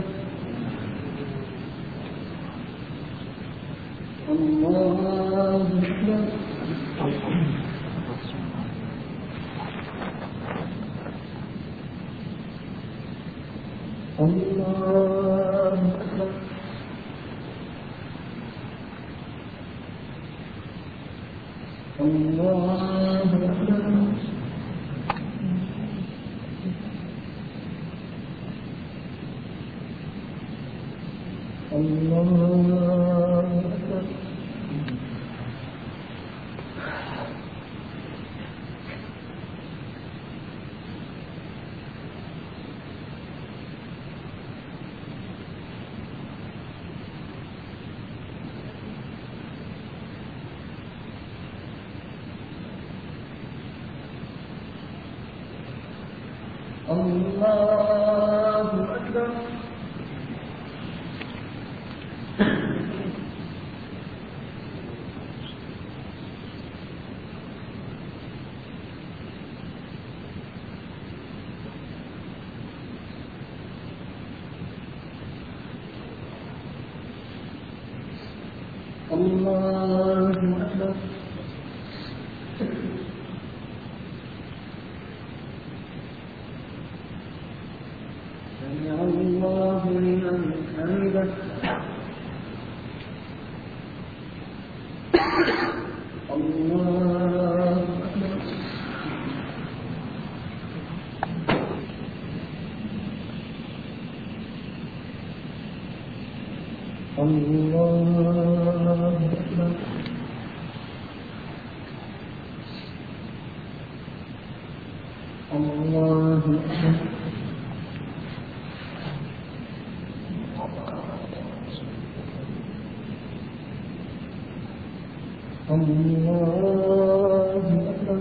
الله أكبر. الله أكبر. الله أكبر. الله أكبر. الله أكبر. الله أكبر. سمع الله لمن حمده. الله أكبر. الله أكبر. الله أكبر. الله أكبر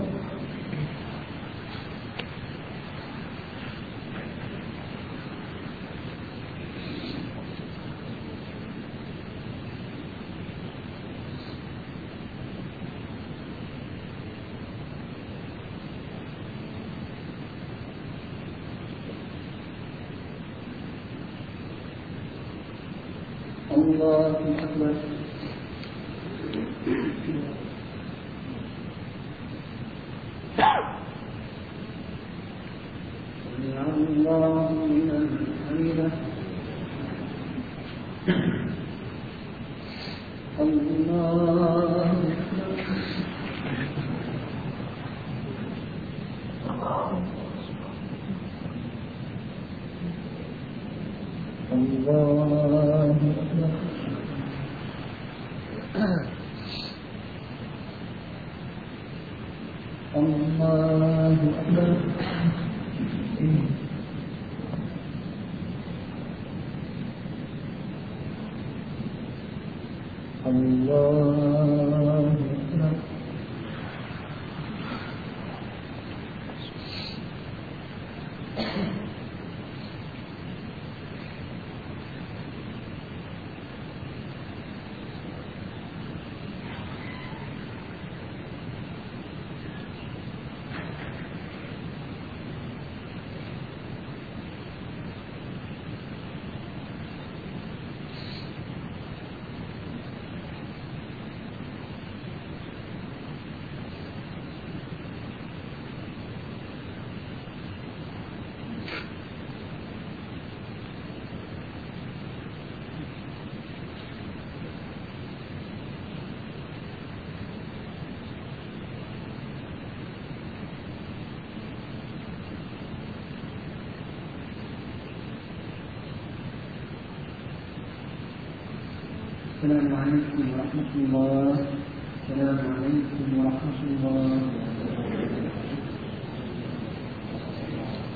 الله أكبر سمع الله لمن حمده الله الله أكبر الله أكبر الله أكبر السلام عليكم ورحمة الله. السلام عليكم ورحمة الله.